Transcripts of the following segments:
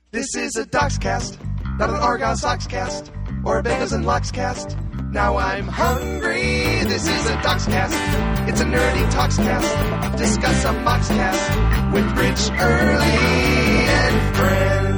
This is a Docscast, not an Argon Sockscast, or a Bagels and Lox cast. Now I'm hungry, this is a Docscast. It's a nerdy talkscast, discuss a Moxcast with Rich, Early, and friends.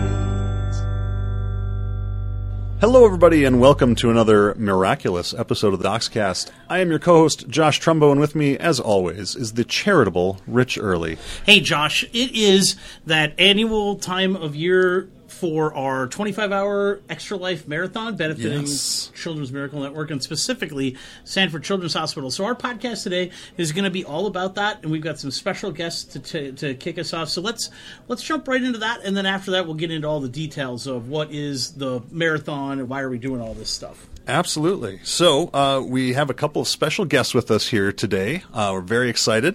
Hello everybody and welcome to another miraculous episode of the Docscast. I am your co-host Josh Trumbo, and with me, as always, is the charitable Rich Early. Hey Josh, it is that annual time of year for our 25-hour Extra Life Marathon benefiting Children's Miracle Network and specifically Sanford Children's Hospital. So our podcast today is going to be all about that, and we've got some special guests to kick us off. So let's jump right into that, and then after that we'll get into all the details of what is the marathon and why are we doing all this stuff. Absolutely. So we have a couple of special guests with us here today. We're very excited.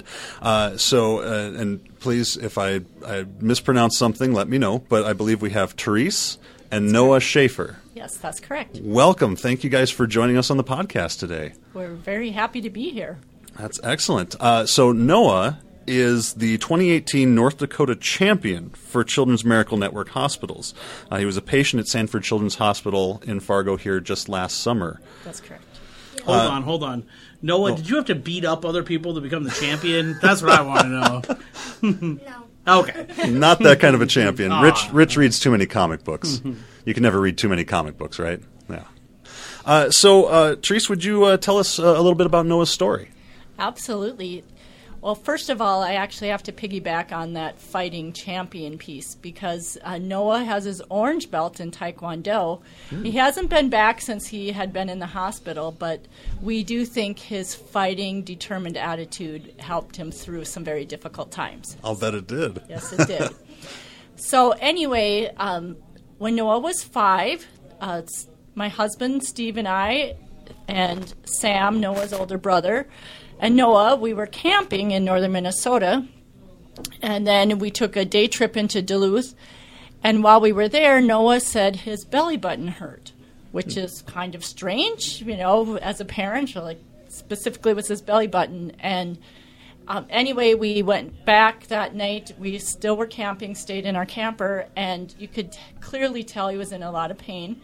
And please, if I mispronounce something, let me know. But I believe we have Therese and Noah Schaefer. Yes, that's correct. Welcome. Thank you guys for joining us on the podcast today. We're very happy to be here. That's excellent. So Noah is the 2018 North Dakota champion for Children's Miracle Network hospitals. He was a patient at Sanford Children's Hospital in Fargo here just last summer. That's correct. Hold on. Noah, did you have to beat up other people to become the champion? That's what I want to know. No. Okay. Not that kind of a champion. Rich reads too many comic books. You can never read too many comic books, right? Yeah. So, Therese, would you tell us a little bit about Noah's story? Absolutely. Well, first of all, I actually have to piggyback on that fighting champion piece because Noah has his orange belt in Taekwondo. He hasn't been back since he had been in the hospital, but we do think his fighting, determined attitude helped him through some very difficult times. I'll bet it did. Yes, it did. So anyway, when Noah was 5, it's my husband, Steve, and I, and Sam, Noah's older brother, and Noah, we were camping in northern Minnesota, and then we took a day trip into Duluth, and while we were there, Noah said his belly button hurt, which is kind of strange, you know, as a parent, like specifically was his belly button, and anyway, we went back that night, we still were camping, stayed in our camper, and you could clearly tell he was in a lot of pain.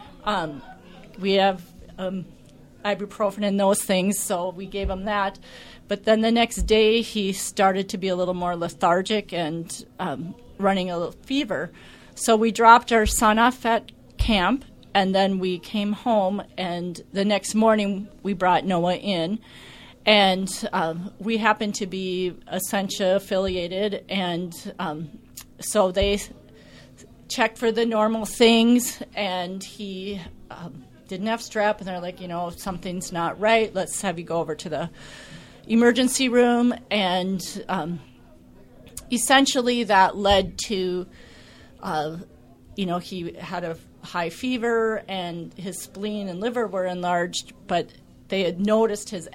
We have ibuprofen and those things, so we gave him that. But then the next day, he started to be a little more lethargic and running a little fever. So we dropped our son off at camp, and then we came home, and the next morning, we brought Noah in. And we happened to be Essentia affiliated, and so they checked for the normal things, and he didn't have strep, and they're like, you know, something's not right. Let's have you go over to the emergency room. And essentially that led to, you know, he had a high fever, and his spleen and liver were enlarged, but they had noticed his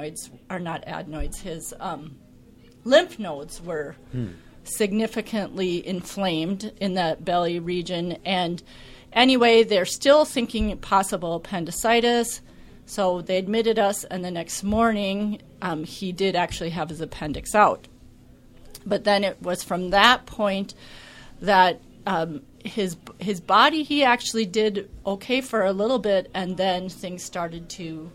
his lymph nodes were significantly inflamed in that belly region. And anyway, they're still thinking possible appendicitis, so they admitted us, and the next morning he did actually have his appendix out. But then it was from that point that his body, he actually did okay for a little bit, and then things started to,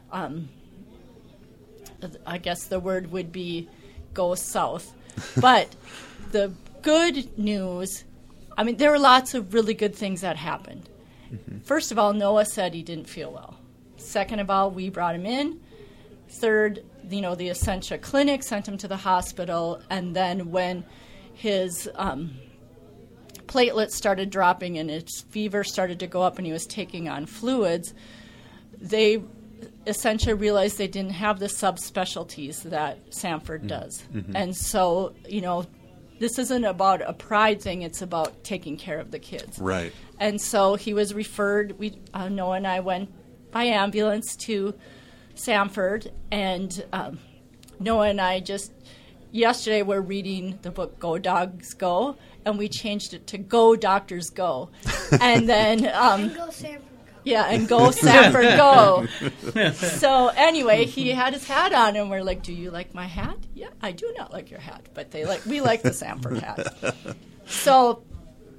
I guess the word would be go south. But the good news, I mean, there were lots of really good things that happened. First of all, Noah said he didn't feel well. Second of all, we brought him in. Third, you know, the Essentia Clinic sent him to the hospital. And then when his platelets started dropping and his fever started to go up and he was taking on fluids, Essentia realized they didn't have the subspecialties that Sanford does. And so, you know, this isn't about a pride thing, it's about taking care of the kids. Right. And so he was referred, Noah and I went by ambulance to Sanford, and Noah and I just, yesterday we're reading the book Go Dogs Go, and we changed it to Go Doctors Go. And then And go Sanford Go. Yeah, and go Sanford, go. So anyway, he had his hat on, and we're like, "Do you like my hat?" "Yeah, I do not like your hat, but we like the Sanford hat." So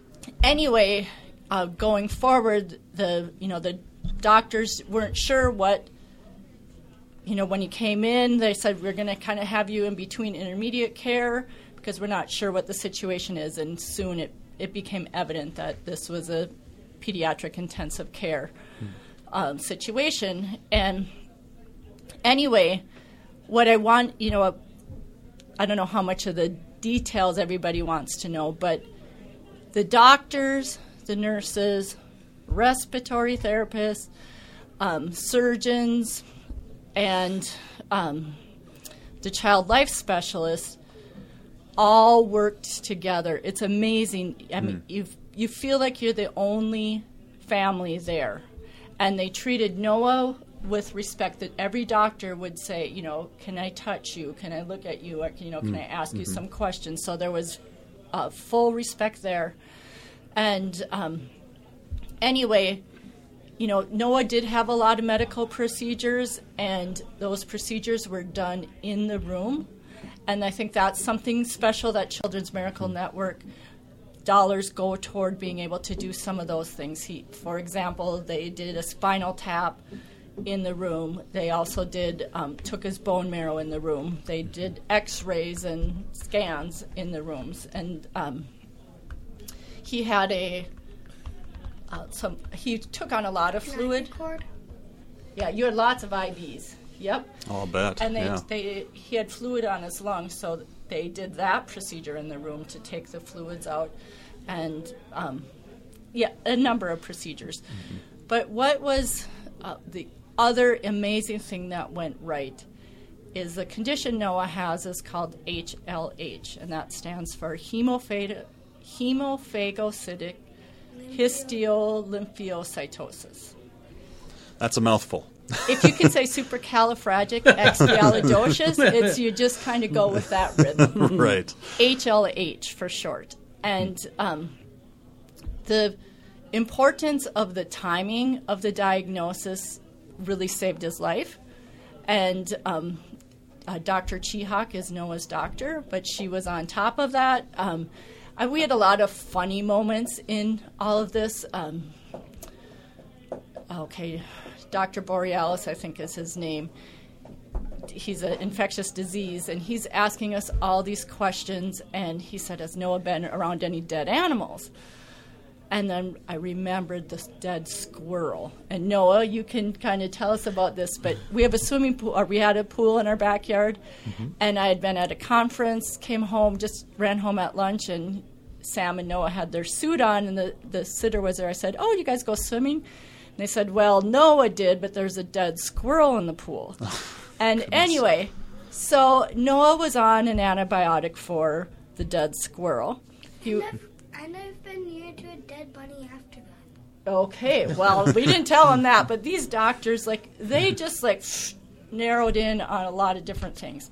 anyway, going forward, the doctors weren't sure what, when you came in, they said we're going to kind of have you in between intermediate care because we're not sure what the situation is. And soon it became evident that this was a pediatric intensive care situation. And anyway, what I want, I don't know how much of the details everybody wants to know, but the doctors, the nurses, respiratory therapists, surgeons, and the child life specialists all worked together. It's amazing. I mean, you feel like you're the only family there. And they treated Noah with respect that every doctor would say, can I touch you? Can I look at you? Or, can I ask you some questions? So there was full respect there. And anyway, Noah did have a lot of medical procedures, and those procedures were done in the room. And I think that's something special that Children's Miracle Network dollars go toward being able to do some of those things. For example, they did a spinal tap in the room. They also took his bone marrow in the room. They did x-rays and scans in the rooms. And he had he took on a lot of fluid. Yeah, you had lots of IVs. Yep. Oh, I'll bet. And he had fluid on his lungs, so they did that procedure in the room to take the fluids out, and a number of procedures. Mm-hmm. But what was the other amazing thing that went right is the condition Noah has is called HLH, and that stands for hemophagocytic histiolymphocytosis. That's a mouthful. If you can say supercalifragilisticexpialidocious, you just kind of go with that rhythm. Right. HLH for short. And the importance of the timing of the diagnosis really saved his life. And Dr. Chihak is Noah's doctor, but she was on top of that. We had a lot of funny moments in all of this. Dr. Borealis, I think is his name. He's an infectious disease, and he's asking us all these questions, and he said, has Noah been around any dead animals? And then I remembered this dead squirrel. And Noah, you can kind of tell us about this, but we have a swimming pool, or we had a pool in our backyard, and I had been at a conference, came home, just ran home at lunch, and Sam and Noah had their suit on, and the sitter was there. I said, oh, you guys go swimming? And they said, well, Noah did, but there's a dead squirrel in the pool. And anyway, so Noah was on an antibiotic for the dead squirrel. And I've been near to a dead bunny after that. Okay, well, we didn't tell him that, but these doctors, they just narrowed in on a lot of different things.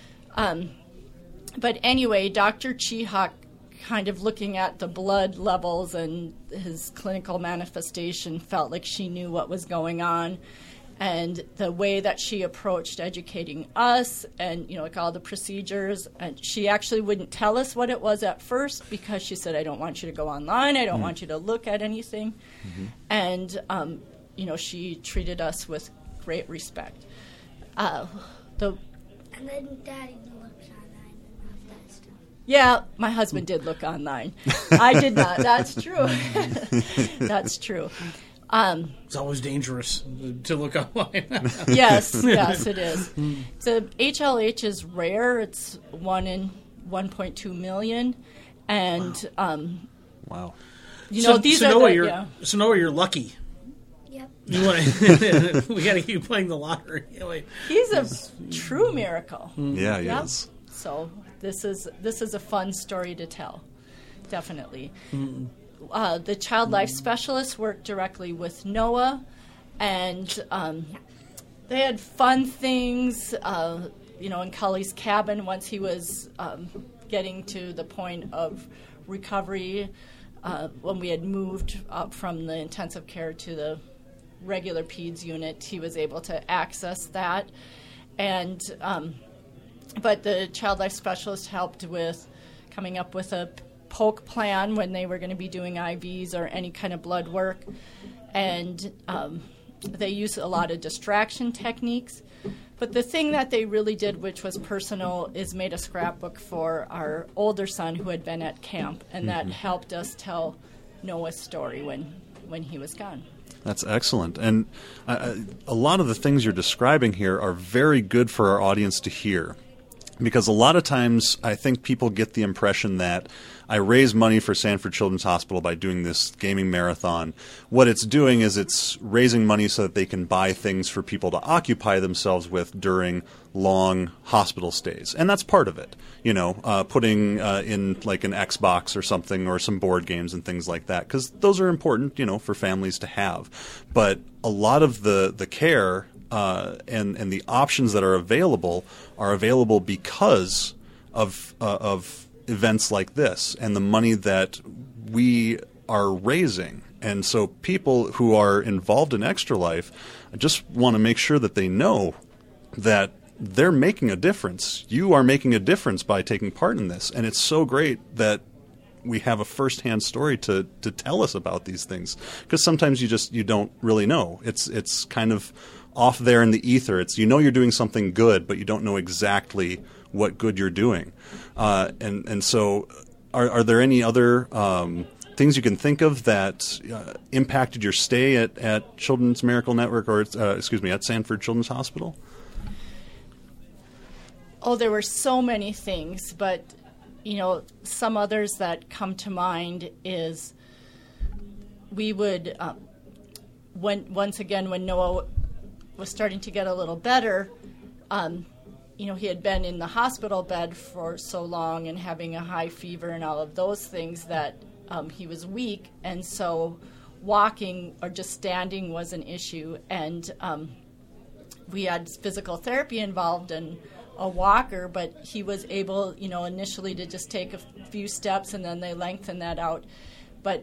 But anyway, Dr. Chihak, kind of looking at the blood levels and his clinical manifestation, felt like she knew what was going on. And the way that she approached educating us and, all the procedures, and she actually wouldn't tell us what it was at first because she said, I don't want you to go online. I don't want you to look at anything. Mm-hmm. And, she treated us with great respect. And then Daddy looked online and that stuff. Yeah, my husband did look online. I did not. That's true. That's true. It's always dangerous to look online. Yes, it is. So HLH is rare. It's 1 in 1.2 million, and wow. These are Noah, you're lucky. Yep. We got to keep playing the lottery. He's a true miracle. Yeah, he is. So this is a fun story to tell, definitely. The child life specialists worked directly with Noah, and they had fun things, in Cully's cabin once he was getting to the point of recovery, when we had moved up from the intensive care to the regular PEDS unit, he was able to access that. And but the child life specialist helped with coming up with a poke plan when they were going to be doing IVs or any kind of blood work. And they used a lot of distraction techniques. But the thing that they really did, which was personal, is made a scrapbook for our older son who had been at camp, and that helped us tell Noah's story when he was gone. That's excellent. And a lot of the things you're describing here are very good for our audience to hear. Because a lot of times I think people get the impression that I raise money for Sanford Children's Hospital by doing this gaming marathon. What it's doing is it's raising money so that they can buy things for people to occupy themselves with during long hospital stays. And that's part of it, putting in like an Xbox or something or some board games and things like that, because those are important, for families to have. But a lot of the care and the options that are available because of events like this and the money that we are raising. And so people who are involved in Extra Life, I just want to make sure that they know that they're making a difference. You are making a difference by taking part in this. And it's so great that we have a first-hand story to tell us about these things, because sometimes you don't really know. It's kind of off there in the ether. It's you're doing something good, but you don't know exactly what good you're doing. And so are there any other things you can think of that impacted your stay at Children's Miracle Network or at Sanford Children's Hospital? Oh, there were so many things, but some others that come to mind is we would when Noah was starting to get a little better, he had been in the hospital bed for so long and having a high fever and all of those things that he was weak, and so walking or just standing was an issue. And we had physical therapy involved and a walker, but he was able, initially to just take a few steps, and then they lengthened that out. But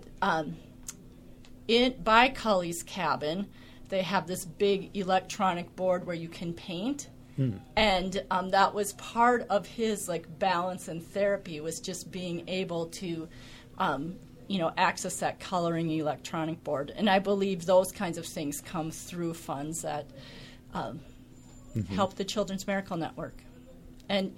by Cully's cabin, they have this big electronic board where you can paint. And that was part of his balance and therapy, was just being able to access that coloring electronic board. And I believe those kinds of things come through funds that help the Children's Miracle Network. And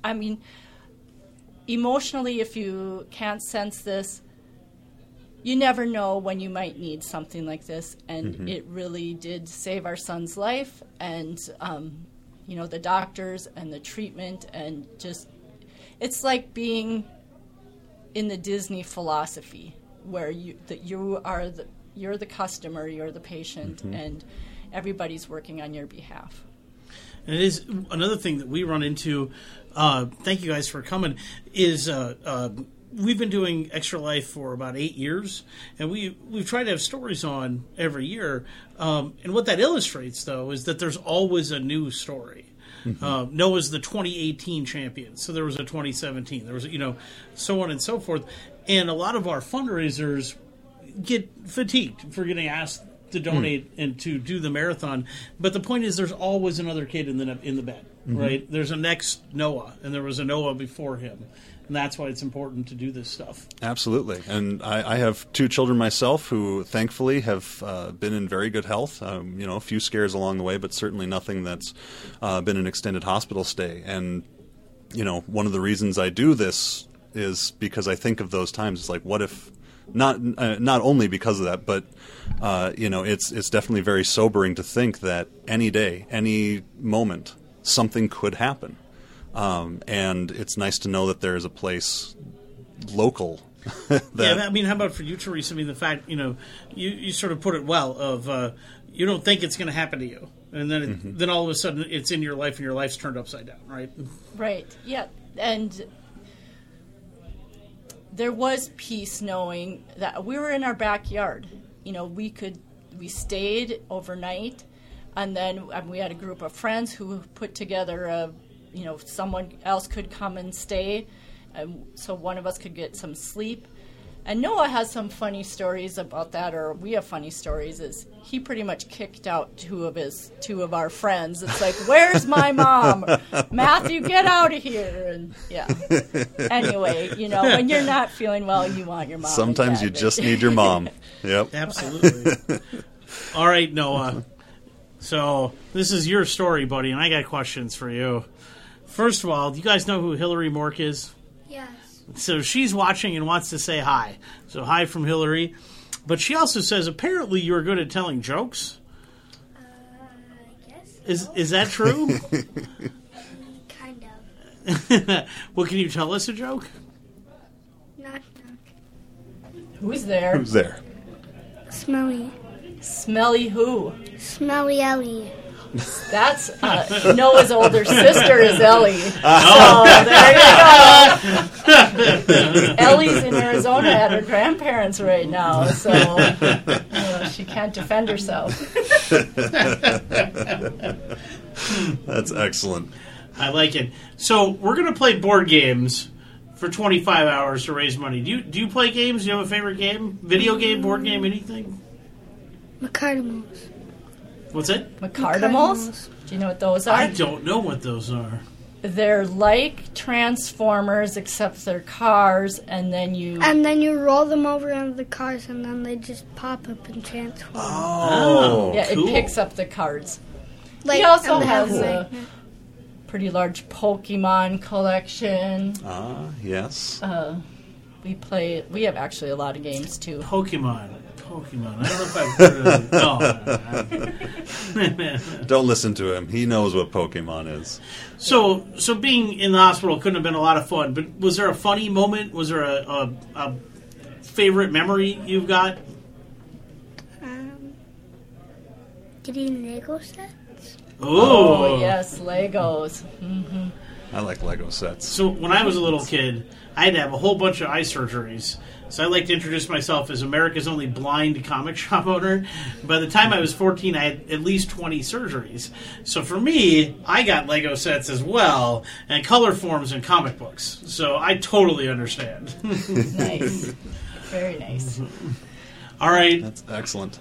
emotionally, if you can't sense this, you never know when you might need something like this. And it really did save our son's life, and the doctors and the treatment, and just it's like being in the Disney philosophy, where you're the customer, you're the patient, and everybody's working on your behalf. And it is another thing that we run into. Thank you guys for coming. Is we've been doing Extra Life for about 8 years, and we've tried to have stories on every year. And what that illustrates, though, is that there's always a new story. Noah's the 2018 champion, so there was a 2017. There was, so on and so forth. And a lot of our fundraisers get fatigued for getting asked to donate and to do the marathon. But the point is, there's always another kid in the bed, right? There's a next Noah, and there was a Noah before him. And that's why it's important to do this stuff. Absolutely. And I have 2 children myself who thankfully have been in very good health. A few scares along the way, but certainly nothing that's been an extended hospital stay. And, one of the reasons I do this is because I think of those times. It's like, what if, not only because of that, but, it's definitely very sobering to think that any day, any moment, something could happen. And it's nice to know that there is a place local. How about for you, Teresa? The fact, you sort of put it well of you don't think it's going to happen to you. And then then all of a sudden it's in your life and your life's turned upside down, right? Right, yeah. And there was peace knowing that we were in our backyard. We stayed overnight, and then we had a group of friends who put together someone else could come and stay, so one of us could get some sleep. And Noah has some funny stories about that, or we have funny stories. Is he pretty much kicked out two of our friends? It's like, where's my mom? Matthew, get out of here! And yeah. Anyway, when you're not feeling well, you want your mom. Sometimes you just need your mom. Yep. Absolutely. All right, Noah. So this is your story, buddy, and I got questions for you. First of all, do you guys know who Hillary Mork is? Yes. So she's watching and wants to say hi. So hi from Hillary. But she also says apparently you're good at telling jokes. I guess. Is that true? Kind of. Well, can you tell us a joke? Knock, knock. Who's there? Who's there? Smelly. Smelly who? Smelly Ellie. That's Noah's older sister is Ellie. So there you go. Ellie's in Arizona at her grandparents right now, so she can't defend herself. That's excellent. I like it. So we're going to play board games for 25 hours to raise money. Do you play games? Do you have a favorite game? Video game, board game, anything? McCardimals. What's it? McCardimals? Do you know what those are? I don't know what those are. They're like Transformers, except they're cars, and then you roll them over on the cars, and then they just pop up and transform. Oh, yeah, cool. it picks up the cards. Like, He also and they have has a pretty large Pokemon collection. Yes. We have actually a lot of games too. Pokemon. I don't know if I've heard of it. No. Don't listen to him. He knows what Pokemon is. So being in the hospital couldn't have been a lot of fun, but was there a funny moment? Was there a favorite memory you've got? Getting Lego sets. Oh, yes, Legos. Mm-hmm. I like Lego sets. So when I was a little kid, I had to have a whole bunch of eye surgeries. So I like to introduce myself as America's only blind comic shop owner. By the time I was 14, I had at least 20 surgeries. So for me, I got Lego sets as well, and color forms and comic books. So I totally understand. Nice. Very nice. All right. That's excellent.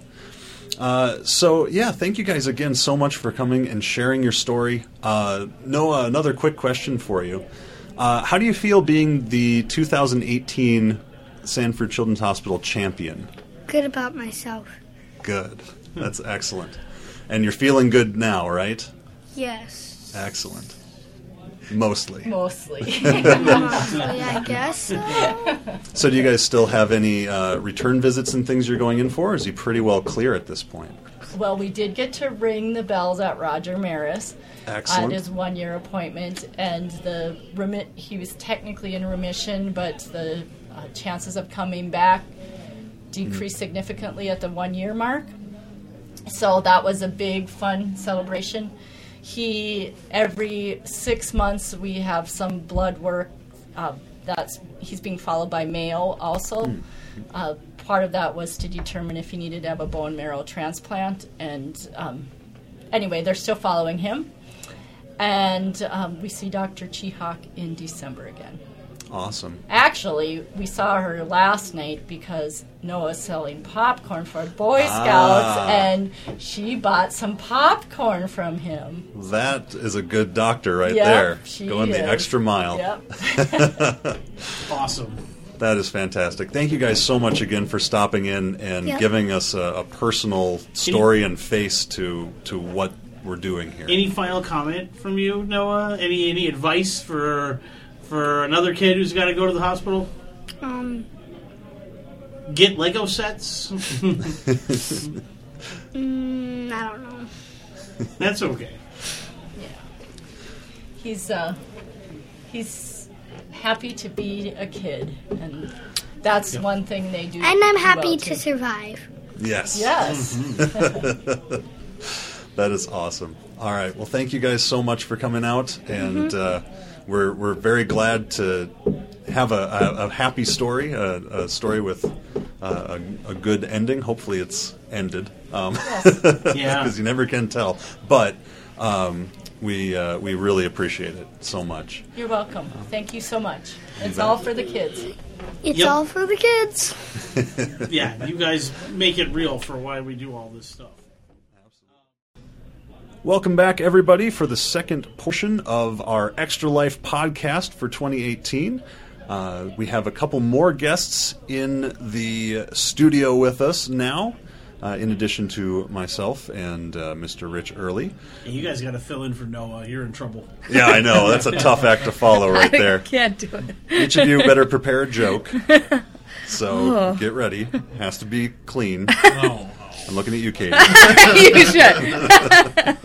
So, thank you guys again so much for coming and sharing your story. Noah, another quick question for you. How do you feel being the 2018 Sanford Children's Hospital champion? Good about myself. Good. That's excellent. And you're feeling good now, right? Yes. Excellent. Mostly. Mostly. I guess so. So do you guys still have any return visits and things you're going in for, or is he pretty well clear at this point? Well, we did get to ring the bells at Roger Maris Excellent. at his 1-year appointment, and he was technically in remission, but the chances of coming back decreased significantly at the 1-year mark. So that was a big, fun celebration. Every 6 months we have some blood work. He's being followed by Mayo also. Part of that was to determine if he needed to have a bone marrow transplant. And anyway, they're still following him. And we see Dr. Chihak in December again. Awesome. Actually, we saw her last night because Noah's selling popcorn for Boy Scouts, and she bought some popcorn from him. That is a good doctor right Yep, there. she Going the is. extra mile. Yep. Awesome. That is fantastic. Thank you guys so much again for stopping in and giving us a personal story and face to what we're doing here. Any final comment from you, Noah? Any advice for another kid who's got to go to the hospital? Get Lego sets? I don't know. That's okay. Yeah. He's happy to be a kid, and that's one thing they do. And I'm happy well, to too. survive. Yes. Yes. That is awesome. All right. Well, thank you guys so much for coming out, and we're very glad to have a happy story, a story with a good ending. Hopefully, it's ended, because you never can tell. But We really appreciate it so much. You're welcome. Thank you so much. It's all for the kids. It's Yep. all for the kids. Yeah, you guys make it real for why we do all this stuff. Welcome back, everybody, for the second portion of our Extra Life podcast for 2018. We have a couple more guests in the studio with us now, in addition to myself and Mr. Rich Early. And you guys got to fill in for Noah. You're in trouble. Yeah, I know. That's a tough act to follow right there. Can't do it. Each of you better prepare a joke. So get ready. Has to be clean. Oh. I'm looking at you, Katie. You should.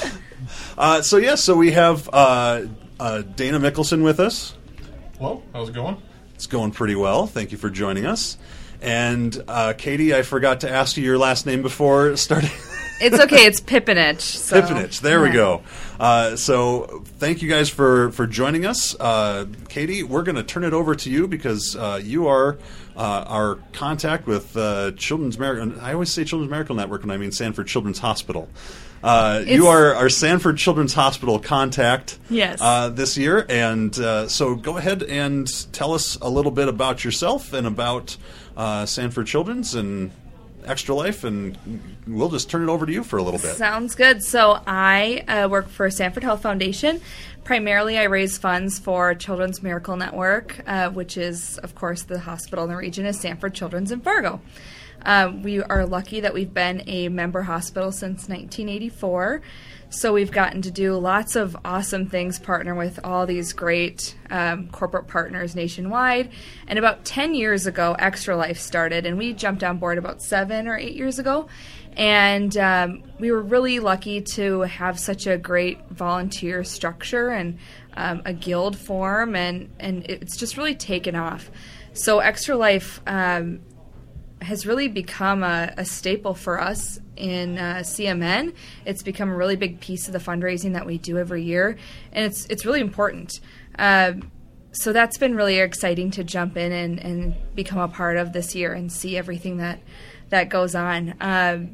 So we have Dana Mickelson with us. Hello, how's it going? It's going pretty well. Thank you for joining us. And Katie, I forgot to ask you your last name before starting. It's okay. It's Pippinich. So. Pippinich. There we go. So thank you guys for joining us. Katie, we're going to turn it over to you because you are our contact with Children's Miracle. I always say Children's Miracle Network when I mean Sanford Children's Hospital. You are our Sanford Children's Hospital contact this year. And so go ahead and tell us a little bit about yourself and about Sanford Children's and Extra Life, and we'll just turn it over to you for a little bit. Sounds good. So I work for Sanford Health Foundation. Primarily, I raise funds for Children's Miracle Network, which is, of course, the hospital in the region is Sanford Children's in Fargo. We are lucky that we've been a member hospital since 1984. So we've gotten to do lots of awesome things, partner with all these great corporate partners nationwide. And about 10 years ago, Extra Life started, and we jumped on board about 7 or 8 years ago. And we were really lucky to have such a great volunteer structure and a guild form, and it's just really taken off. So Extra Life has really become a staple for us in CMN. It's become a really big piece of the fundraising that we do every year, and it's really important. So that's been really exciting to jump in and become a part of this year and see everything that goes on. A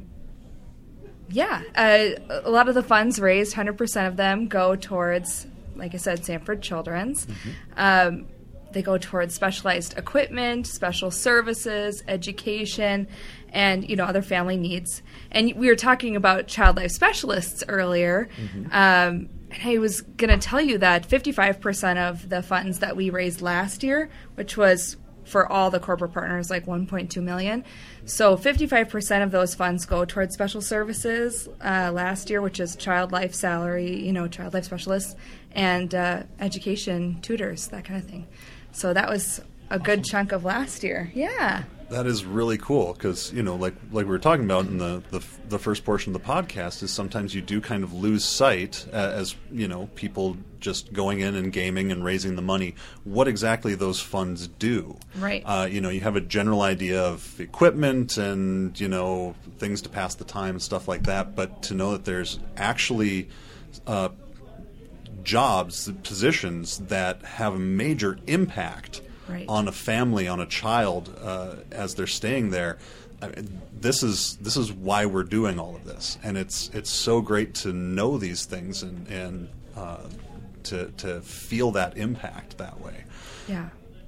lot of the funds raised, 100% of them go towards, like I said, Sanford Children's. Mm-hmm. They go towards specialized equipment, special services, education, and other family needs. And we were talking about child life specialists earlier. Mm-hmm. And I was going to tell you that 55% of the funds that we raised last year, which was for all the corporate partners, like $1.2 million. So 55% of those funds go towards special services last year, which is child life salary, child life specialists, and education tutors, that kind of thing. So that was a good chunk of last year. Yeah. That is really cool because, like we were talking about in the first portion of the podcast, is sometimes you do kind of lose sight as, people just going in and gaming and raising the money, what exactly those funds do. Right. You have a general idea of equipment and, things to pass the time and stuff like that, but to know that there's actually jobs, positions that have a major impact on a family, on a child as they're staying there. This is why we're doing all of this, and it's so great to know these things and to feel that impact that way. Yeah.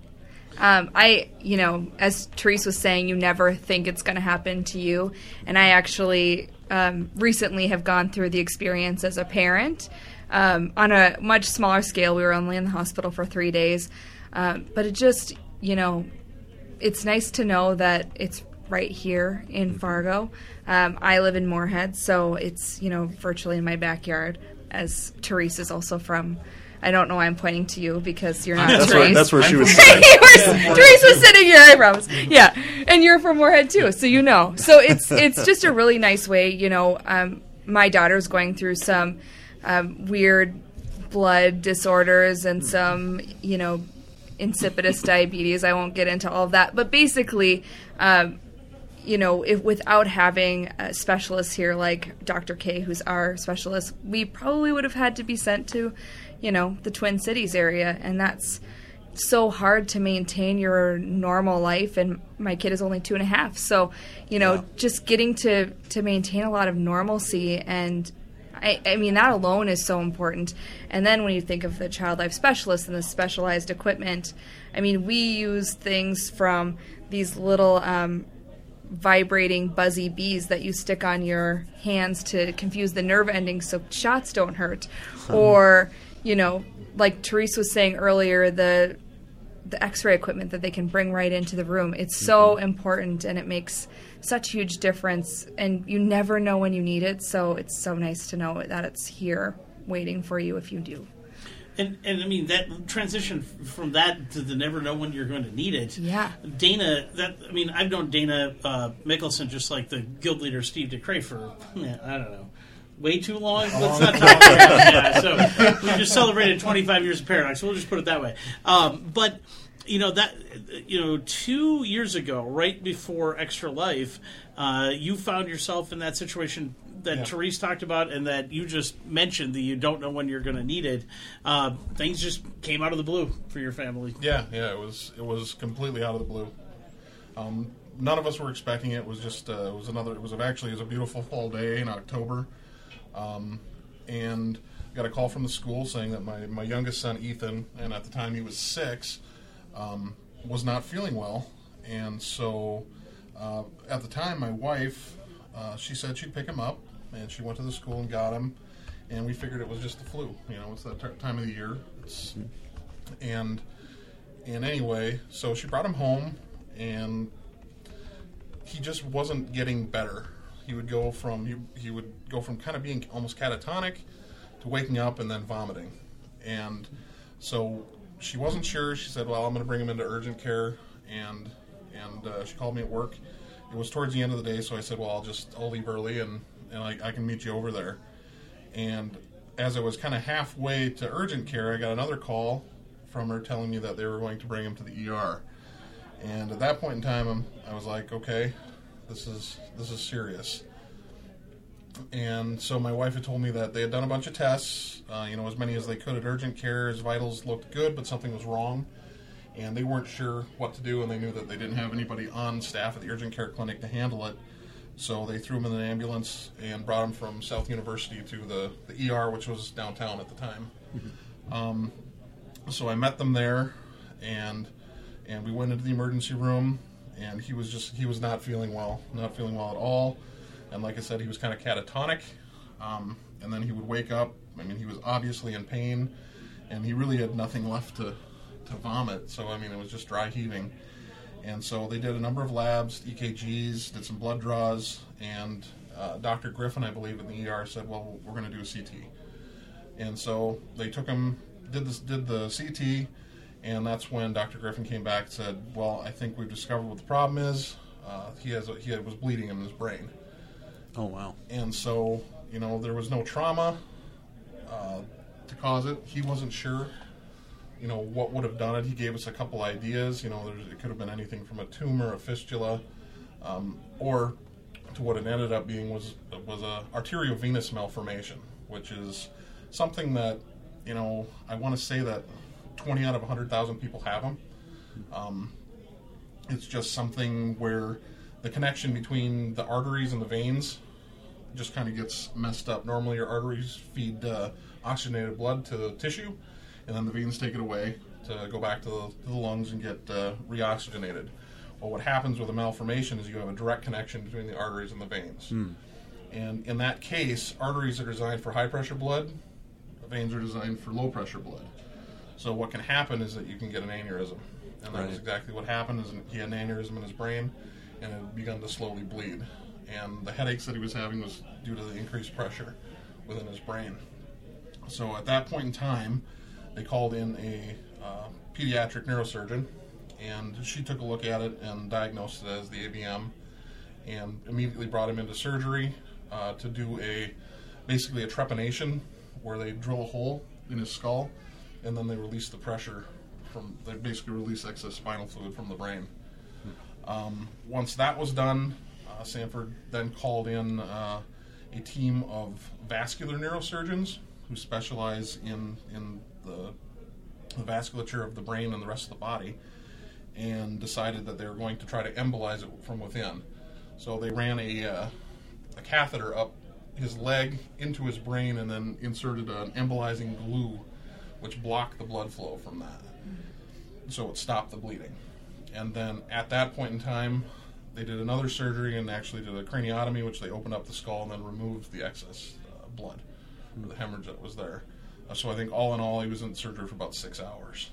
As Therese was saying, you never think it's going to happen to you, and I actually recently have gone through the experience as a parent. On a much smaller scale, we were only in the hospital for 3 days. But it just, it's nice to know that it's right here in Fargo. I live in Moorhead, so it's, virtually in my backyard, as Therese is also from. I don't know why I'm pointing to you because you're not Therese. That's where she was sitting. Therese was sitting here, I promise. Yeah, and you're from Moorhead too, so So it's just a really nice way, my daughter's going through some weird blood disorders and some, insipidus diabetes. I won't get into all of that. But basically, if without having specialists here like Dr. K, who's our specialist, we probably would have had to be sent to, the Twin Cities area. And that's so hard to maintain your normal life. And my kid is only 2.5. So, just getting to maintain a lot of normalcy and I mean, that alone is so important. And then when you think of the child life specialist and the specialized equipment, I mean, we use things from these little vibrating buzzy bees that you stick on your hands to confuse the nerve endings so shots don't hurt. Or, you know, like Therese was saying earlier, the x-ray equipment that they can bring right into the room. It's so important, and it makes such huge difference, and you never know when you need it, so it's so nice to know that it's here waiting for you if you do. And I mean, that transition from that to the never know when you're going to need it. Yeah. Dana, I've known Dana Mickelson, just like the guild leader Steve DeCray, for, I don't know, way too long. Let's not talk about so we just celebrated 25 years of Paradox. We'll just put it that way. But 2 years ago, right before Extra Life, you found yourself in that situation that Therese talked about, and that you just mentioned, that you don't know when you're going to need it. Things just came out of the blue for your family. Yeah, it was completely out of the blue. None of us were expecting it. It was just it was a beautiful fall day in October, and I got a call from the school saying that my youngest son Ethan, and at the time he was 6, was not feeling well, and so at the time my wife, she said she'd pick him up, and she went to the school and got him, and we figured it was just the flu. It's that time of the year. And anyway, so she brought him home, and he just wasn't getting better. He would go from kind of being almost catatonic to waking up and then vomiting. And so she wasn't sure. She said, well, I'm going to bring him into urgent care, and she called me at work. It was towards the end of the day, so I said, well, I'll leave early, and I can meet you over there. And as I was kind of halfway to urgent care, I got another call from her telling me that they were going to bring him to the ER. And at that point in time, I was like, okay, this is serious. And so my wife had told me that they had done a bunch of tests, as many as they could at urgent care. His vitals looked good, but something was wrong. And they weren't sure what to do, and they knew that they didn't have anybody on staff at the urgent care clinic to handle it. So they threw him in an ambulance and brought him from South University to the ER, which was downtown at the time. Mm-hmm. So I met them there, and we went into the emergency room, and he was not feeling well at all. And like I said, he was kind of catatonic, and then he would wake up. I mean, he was obviously in pain, and he really had nothing left to vomit. So, I mean, it was just dry heaving. And so they did a number of labs, EKGs, did some blood draws, and Dr. Griffin, I believe, in the ER said, well, we're going to do a CT. And so they took him, did the CT, and that's when Dr. Griffin came back and said, well, I think we've discovered what the problem is. He was bleeding in his brain. Oh, wow. And so, there was no trauma to cause it. He wasn't sure, what would have done it. He gave us a couple ideas. It could have been anything from a tumor, a fistula, or to what it ended up being was a arteriovenous malformation, which is something that, I want to say that 20 out of 100,000 people have them. It's just something where the connection between the arteries and the veins just kind of gets messed up. Normally your arteries feed oxygenated blood to the tissue, and then the veins take it away to go back to the lungs and get reoxygenated. Well, what happens with a malformation is you have a direct connection between the arteries and the veins. And in that case, arteries are designed for high-pressure blood, veins are designed for low-pressure blood. So what can happen is that you can get an aneurysm. And that was exactly what happened. Is he had an aneurysm in his brain, and it had begun to slowly bleed. And the headaches that he was having was due to the increased pressure within his brain. So at that point in time, they called in a pediatric neurosurgeon, and she took a look at it and diagnosed it as the AVM, and immediately brought him into surgery to do basically a trepanation, where they drill a hole in his skull, and then they release the pressure they basically release excess spinal fluid from the brain. Once that was done, Sanford then called in a team of vascular neurosurgeons who specialize in the vasculature of the brain and the rest of the body, and decided that they were going to try to embolize it from within. So they ran a catheter up his leg into his brain and then inserted an embolizing glue, which blocked the blood flow from that. So it stopped the bleeding. And then at that point in time, they did another surgery and actually did a craniotomy, which they opened up the skull and then removed the excess blood, or the hemorrhage that was there. So I think all in all, he was in surgery for about 6 hours.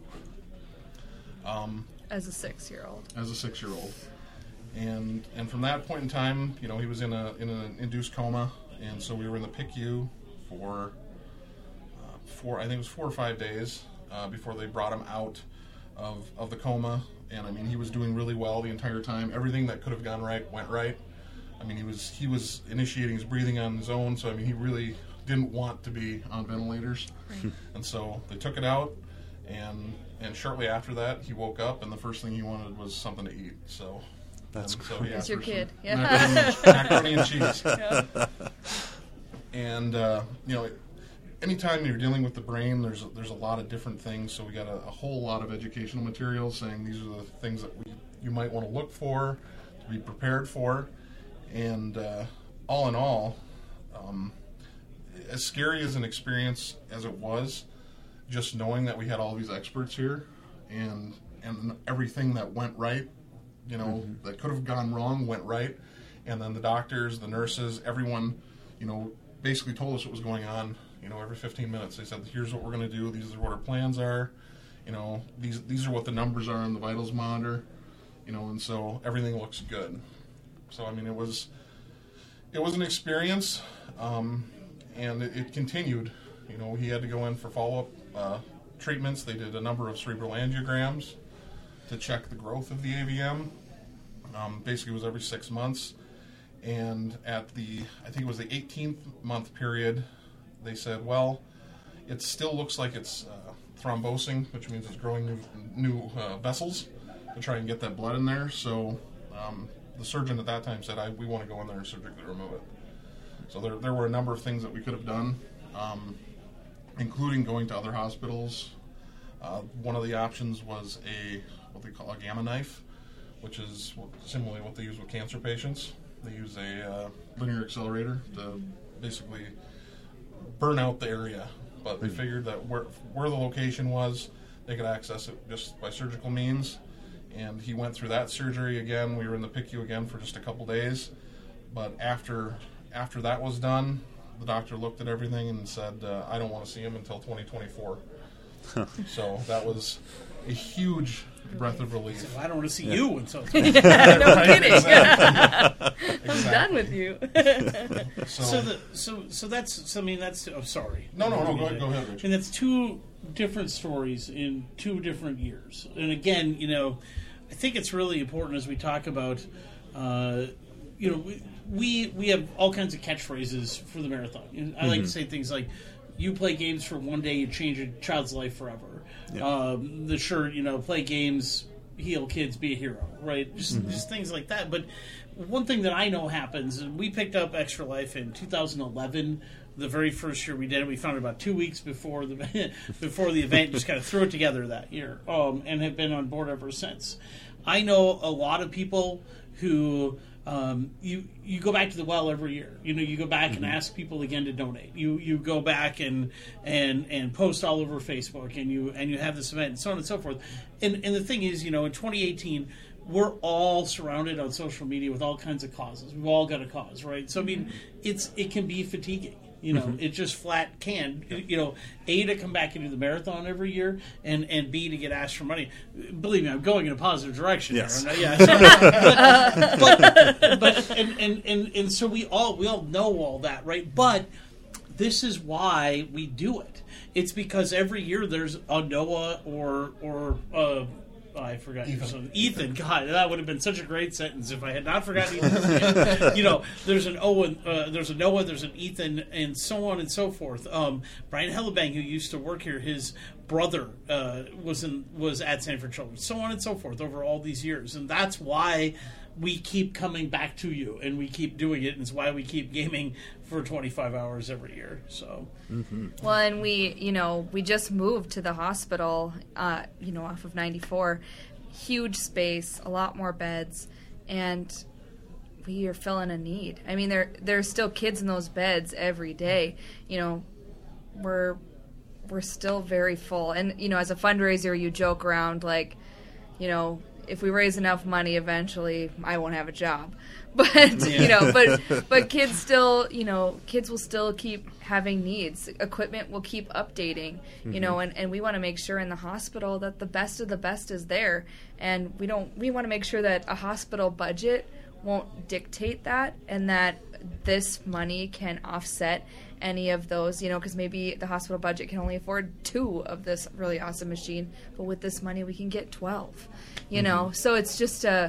As a 6-year-old. As a 6-year-old. And from that point in time, you know, he was in an induced coma, and so we were in the PICU for I think it was 4 or 5 days before they brought him out of the coma. And I mean, he was doing really well the entire time. Everything that could have gone right went right. I mean, he was initiating his breathing on his own, so I mean, he really didn't want to be on ventilators. Right. And so they took it out, and shortly after that, he woke up, and the first thing he wanted was something to eat. So that's so he That's your kid, yeah. Macaroni and cheese. Yeah. And you know, anytime you're dealing with the brain, there's a lot of different things. So we got a whole lot of educational materials saying these are the things that you might want to look for, to be prepared for. And all in all, as scary as an experience as it was, just knowing that we had all these experts here and everything that went right, you know, that could have gone wrong went right. And then the doctors, the nurses, everyone, you know, basically told us what was going on. You know, every 15 minutes they said, here's what we're going to do, these are what our plans are, you know, these are what the numbers are on the vitals monitor, you know, and so everything looks good. So I mean, it was an experience, and it continued. You know, he had to go in for follow-up treatments. They did a number of cerebral angiograms to check the growth of the AVM. Basically, it was every 6 months, and at I think it was the 18th month period, they said, well, it still looks like it's thrombosing, which means it's growing new vessels to try and get that blood in there. So the surgeon at that time said, we want to go in there and surgically remove it. So there were a number of things that we could have done, including going to other hospitals. One of the options was what they call a gamma knife, which is similarly what they use with cancer patients. They use a linear accelerator to basically burn out the area, but they figured that where the location was, they could access it just by surgical means. And he went through that surgery again. We were in the PICU again for just a couple days, but after that was done, the doctor looked at everything and said, I don't want to see him until 2024. So that was a huge breath of relief. So I don't want to see you until no kidding. Exactly. I'm done with you. So that's. I mean, that's. I'm sorry. No. Go ahead, Rich. And that's two different stories in 2 different years. And again, you know, I think it's really important as we talk about. You know, we have all kinds of catchphrases for the marathon. I like to say things like, "You play games for one day, you change a child's life forever." Yeah. The shirt, you know, play games, heal kids, be a hero, right? Just things like that. But one thing that I know happens, and we picked up Extra Life in 2011, the very first year we did it. We found it about 2 weeks before the event, just kind of threw it together that year, and have been on board ever since. I know a lot of people who you go back to the well every year. You know, you go back and ask people again to donate. You go back and post all over Facebook, and you have this event and so on and so forth. And the thing is, you know, in 2018, we're all surrounded on social media with all kinds of causes. We've all got a cause, right? So I mean, it can be fatiguing. You know, it just flat can. You know, A, to come back into the marathon every year, and B, to get asked for money. Believe me, I'm going in a positive direction. Yes. Here. Yeah. And so we all know all that, right? But this is why we do it. It's because every year there's a Noah or I forgot Ethan. God, that would have been such a great sentence if I had not forgotten Ethan's name. You know, there's an Owen, there's a Noah, there's an Ethan, and so on and so forth. Brian Hellebang, who used to work here, his brother was at Sanford Children's, so on and so forth over all these years, and that's why we keep coming back to you, and we keep doing it, and it's why we keep gaming for 25 hours every year. So, well, and we just moved to the hospital, off of 94, huge space, a lot more beds, and we are filling a need. I mean, there's still kids in those beds every day. You know, we're still very full. And, you know, as a fundraiser, you joke around like, you know, if we raise enough money, eventually I won't have a job. But, you know, but kids still, you know, kids will still keep having needs. Equipment will keep updating, you know, and we want to make sure in the hospital that the best of the best is there. And we want to make sure that a hospital budget won't dictate that, and that this money can offset any of those, you know, because maybe the hospital budget can only afford 2 of this really awesome machine, but with this money we can get 12, you know. So it's just a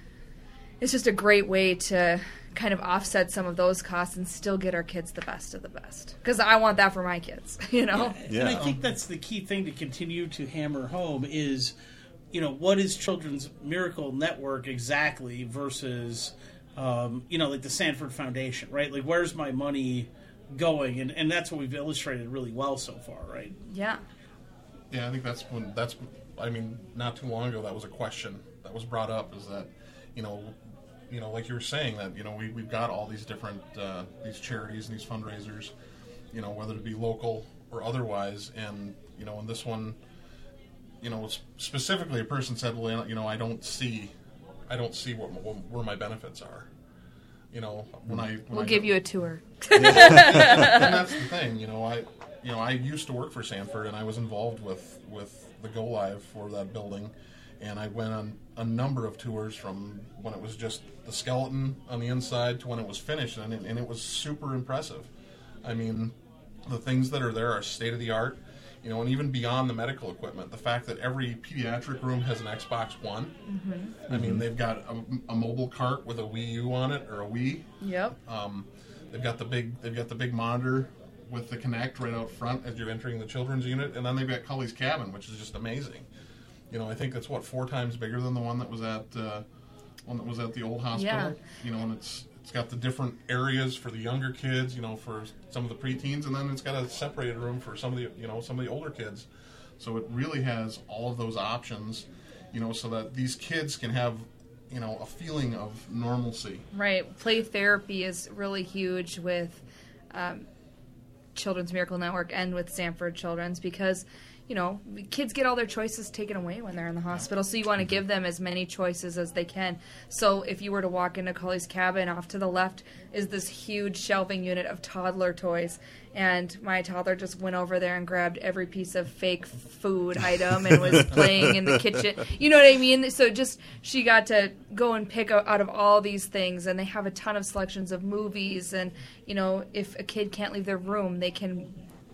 great way to kind of offset some of those costs and still get our kids the best of the best, because I want that for my kids, you know. Yeah. And I think that's the key thing to continue to hammer home is, you know, what is Children's Miracle Network exactly versus you know, like the Sanford Foundation, right? Like, where's my money going? And that's what we've illustrated really well so far, right? Yeah. Yeah, I think I mean, not too long ago, that was a question that was brought up, is that, you know, like you were saying, that, you know, we've got all these different, these charities and these fundraisers, you know, whether it be local or otherwise, and, you know, in this one, you know, specifically a person said, well, you know, I don't see where my benefits are. You know, we'll give you a tour. And that's the thing, you know, I used to work for Sanford, and I was involved with the Go Live for that building, and I went on a number of tours from when it was just the skeleton on the inside to when it was finished, and it was super impressive. I mean, the things that are there are state of the art. You know, and even beyond the medical equipment, the fact that every pediatric room has an Xbox One. I mean, they've got a mobile cart with a Wii U on it, or a Wii. Yep. They've got the big monitor with the Kinect right out front as you're entering the children's unit, and then they've got Cully's Cabin, which is just amazing. You know, I think that's 4 times bigger than the one that was at the old hospital. Yeah. You know, and it's got the different areas for the younger kids, you know, for some of the preteens, and then it's got a separated room for some of the older kids. So it really has all of those options, you know, so that these kids can have, you know, a feeling of normalcy. Right. Play therapy is really huge with Children's Miracle Network and with Sanford Children's, because, you know, kids get all their choices taken away when they're in the hospital, so you want to give them as many choices as they can. So if you were to walk into Cully's Cabin, off to the left is this huge shelving unit of toddler toys, and my toddler just went over there and grabbed every piece of fake food item and was playing in the kitchen. You know what I mean? So just, she got to go and pick out of all these things, and they have a ton of selections of movies, and, you know, if a kid can't leave their room, they can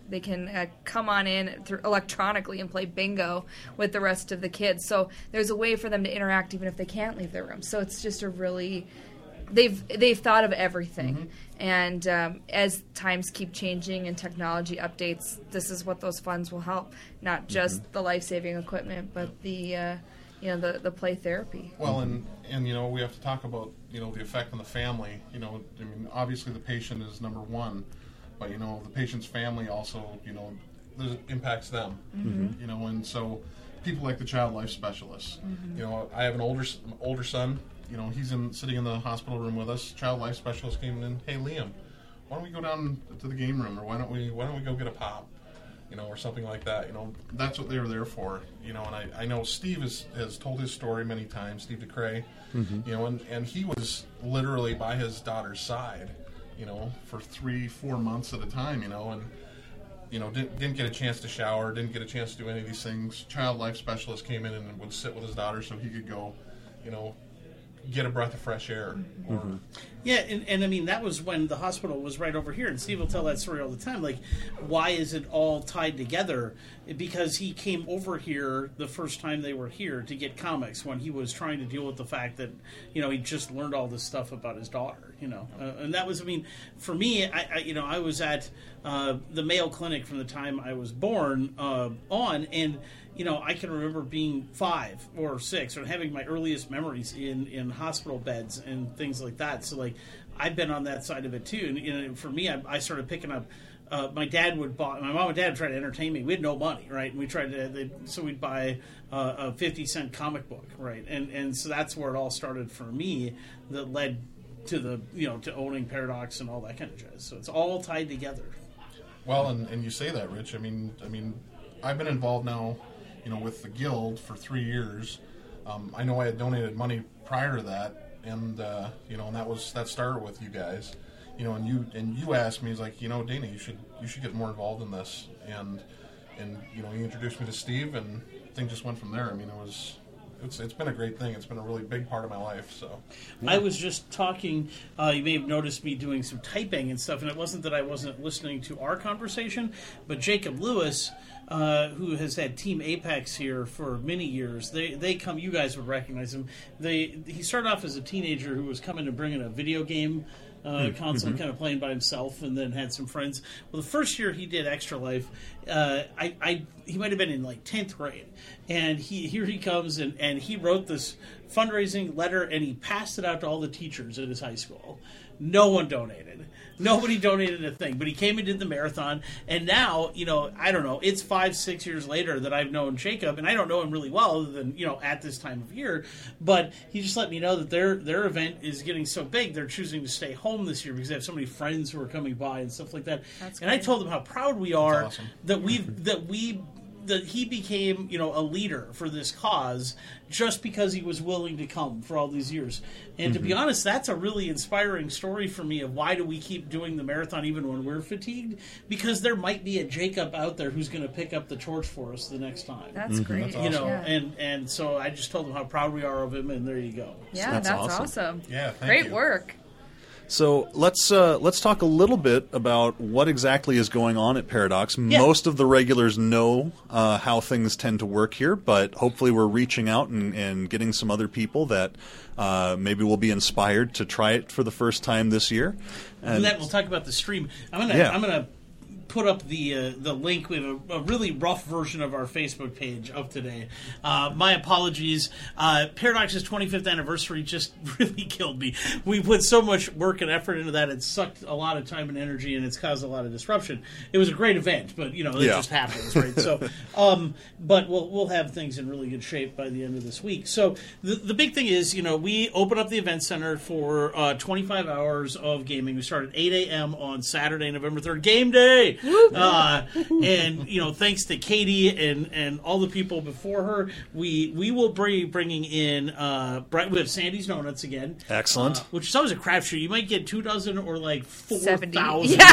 come on in electronically and play bingo with the rest of the kids. So there's a way for them to interact even if they can't leave their room. So it's just a really, they've thought of everything. And as times keep changing and technology updates, this is what those funds will help. Not just the life-saving equipment, but the play therapy. Well, and you know, we have to talk about, you know, the effect on the family. You know, I mean, obviously the patient is number one. But, you know, the patient's family also, you know, impacts them, you know, and so people like the child life specialists. You know, I have an older son, you know, he's sitting in the hospital room with us. Child life specialist came in, hey, Liam, why don't we go down to the game room, or why don't we go get a pop, you know, or something like that. You know, that's what they were there for, you know, and I know Steve has told his story many times, Steve DeCray, you know, and he was literally by his daughter's side, you know, for 3-4 months at a time, you know, and, you know, didn't get a chance to shower, didn't get a chance to do any of these things. Child life specialist came in and would sit with his daughter so he could go, you know, get a breath of fresh air. Yeah, and I mean, that was when the hospital was right over here, and Steve will tell that story all the time. Like, why is it all tied together? Because he came over here the first time they were here to get comics, when he was trying to deal with the fact that, you know, he just learned all this stuff about his daughter, you know. And that was, I mean, for me, I was at the Mayo Clinic from the time I was born on, and, you know, I can remember being 5 or 6 or having my earliest memories in hospital beds and things like that. So, like, I've been on that side of it too. And, you know, for me, I started picking up. My mom and dad would try to entertain me. We had no money, right? And we tried to, so we'd buy a 50-cent comic book, right? And so that's where it all started for me. That led to the to owning Paradox and all that kind of jazz. So it's all tied together. Well, and you say that, Rich. I mean, I've been involved now, with the guild for 3 years. I know I had donated money prior to that, and and that started with you guys. And you asked me, like, Dana, you should get more involved in this, and you introduced me to Steve, and things just went from there. I mean, it's been a great thing. It's been a really big part of my life. So I was just talking. You may have noticed me doing some typing and stuff, and it wasn't that I wasn't listening to our conversation, but Jacob Lewis, who has had Team Apex here for many years, they come. You guys would recognize him. He started off as a teenager who was coming to bring in a video game console, kind of playing by himself, and then had some friends. Well, the first year he did Extra Life, he might have been in like 10th grade, and here he comes, and he wrote this fundraising letter, and he passed it out to all the teachers at his high school. No one donated. Nobody donated a thing, but he came and did the marathon, and now, I don't know, it's 5-6 years later that I've known Jacob, and I don't know him really well other than, at this time of year, but he just let me know that their event is getting so big, they're choosing to stay home this year because they have so many friends who are coming by and stuff like that. That's and great. I told him how proud we are awesome. that he became, a leader for this cause just because he was willing to come for all these years. And to be honest, that's a really inspiring story for me of why do we keep doing the marathon even when we're fatigued? Because there might be a Jacob out there who's going to pick up the torch for us the next time. That's great. That's awesome. Yeah. And so I just told him how proud we are of him, and there you go. Yeah, That's that's awesome. awesome. Yeah, thank Great you. work. So let's talk a little bit about what exactly is going on at Paradox. Yeah. Most of the regulars know how things tend to work here, but hopefully we're reaching out and getting some other people that maybe will be inspired to try it for the first time this year. And that we'll talk about the stream. I'm gonna put up the link with a really rough version of our Facebook page of today. My apologies. Paradox's 25th anniversary just really killed me. We put so much work and effort into that. It sucked a lot of time and energy, and it's caused a lot of disruption. It was a great event, but it just happens, right? So, but we'll have things in really good shape by the end of this week. So the big thing is, we open up the event center for 25 hours of gaming. We start at 8 a.m. on Saturday, November 3rd, game day. And thanks to Katie and all the people before her, we will be bringing in we have Sandy's Donuts again. Excellent. Which is always a crapshoot. You might get 2 dozen or like 4,000 donuts. You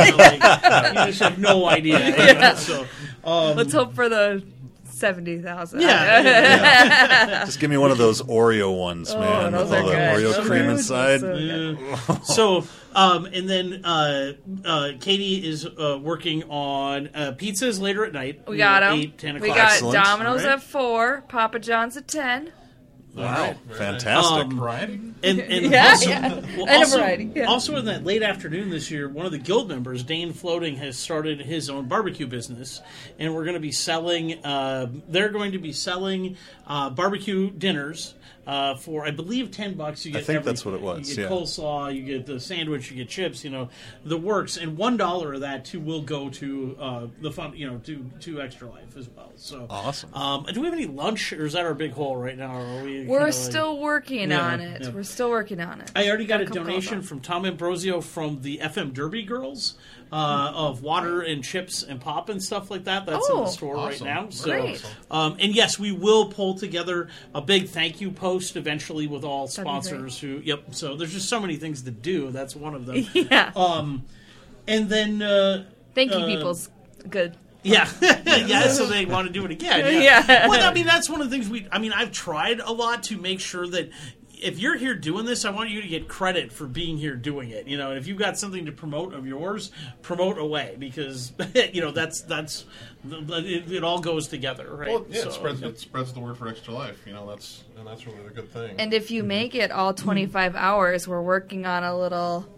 just have no idea. So Let's hope for the 70,000. yeah. just give me one of those Oreo ones, man, those with all are the good. Oreo Those cream are inside. so good. So, and then Katie is working on pizzas later at night. We got them. 8, 10 We o'clock. got Excellent. Domino's All right. at 4, Papa John's at 10. Wow, Very fantastic. Variety? And Yeah, also, yeah. well, And a also, variety, yeah. also in that late afternoon this year, one of the guild members, Dane Floating, has started his own barbecue business, and we're going to be selling. They're going to be selling barbecue dinners. For I believe $10, you get. I think that's what it was, You get yeah. coleslaw, you get the sandwich, you get chips. The works, and $1 of that too will go to the fun. To Extra Life as well. So Awesome. Do we have any lunch, or is that our big hole right now? Or are we? We're kinda still working Yeah, on it. yeah. We're still working on it. I already got a Gotta come donation close. from Tom Ambrosio from the FM Derby girls of water and chips and pop and stuff like that. That's in the Oh, store awesome. right now. So, Great. And yes, we will pull together a big thank you post eventually with all That'd be sponsors who. Yep. So there's just so many things to do. That's one of them. Yeah. And then. Thank you, people's good. Yeah, yeah. So they want to do it again. Yeah. Well, I mean, that's one of the things I've tried a lot to make sure that if you're here doing this, I want you to get credit for being here doing it. And if you've got something to promote of yours, promote away because that's it all goes together, right? Well, yeah, So, it spreads the word for Extra Life. That's really a good thing. And if you make it all 25 hours, we're working on a little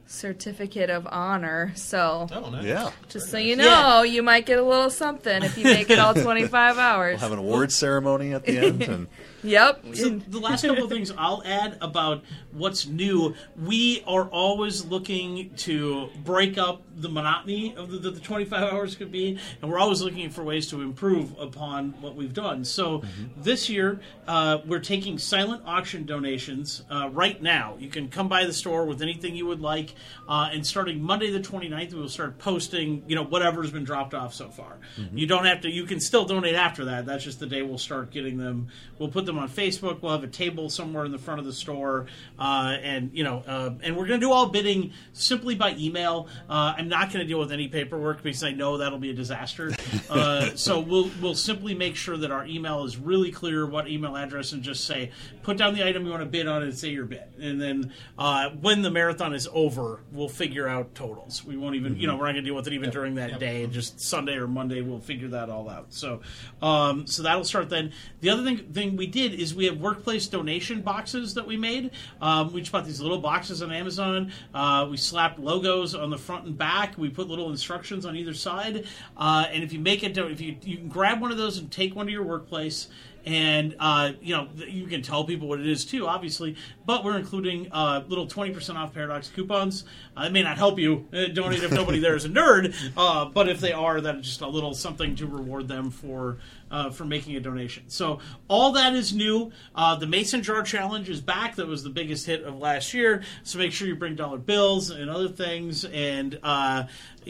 certificate of honor. So Oh, nice. Yeah. just so you know, you might get a little something if you make it all 25 hours. We'll have an award ceremony at the end. And Yep. So the last couple of things I'll add about what's new, we are always looking to break up the monotony of the 25 hours could be, and we're always looking for ways to improve upon what we've done. So this year, we're taking silent auction donations right now. You can come by the store with anything you would like, and starting Monday the 29th, we will start posting, whatever's been dropped off so far. You don't have to, you can still donate after that. That's just the day we'll start getting them. We'll put them on Facebook. We'll have a table somewhere in the front of the store, and we're going to do all bidding simply by email. I'm not going to deal with any paperwork because I know that'll be a disaster. So we'll simply make sure that our email is really clear, what email address, and just say, put down the item you want to bid on and say your bid. And then when the marathon is over, we'll figure out totals. We won't even, we're not going to deal with it even during that day. Just Sunday or Monday, we'll figure that all out. So that'll start then. The other thing we did is we have workplace donation boxes that we made. We just bought these little boxes on Amazon. We slapped logos on the front and back. We put little instructions on either side. And if you make it, you can grab one of those and take one to your workplace. And, you can tell people what it is, too, obviously. But we're including little 20% off Paradox coupons. It may not help you donate if nobody there is a nerd. But if they are, that's just a little something to reward them for making a donation. So all that is new. The Mason Jar Challenge is back. That was the biggest hit of last year. So make sure you bring dollar bills and other things. And, what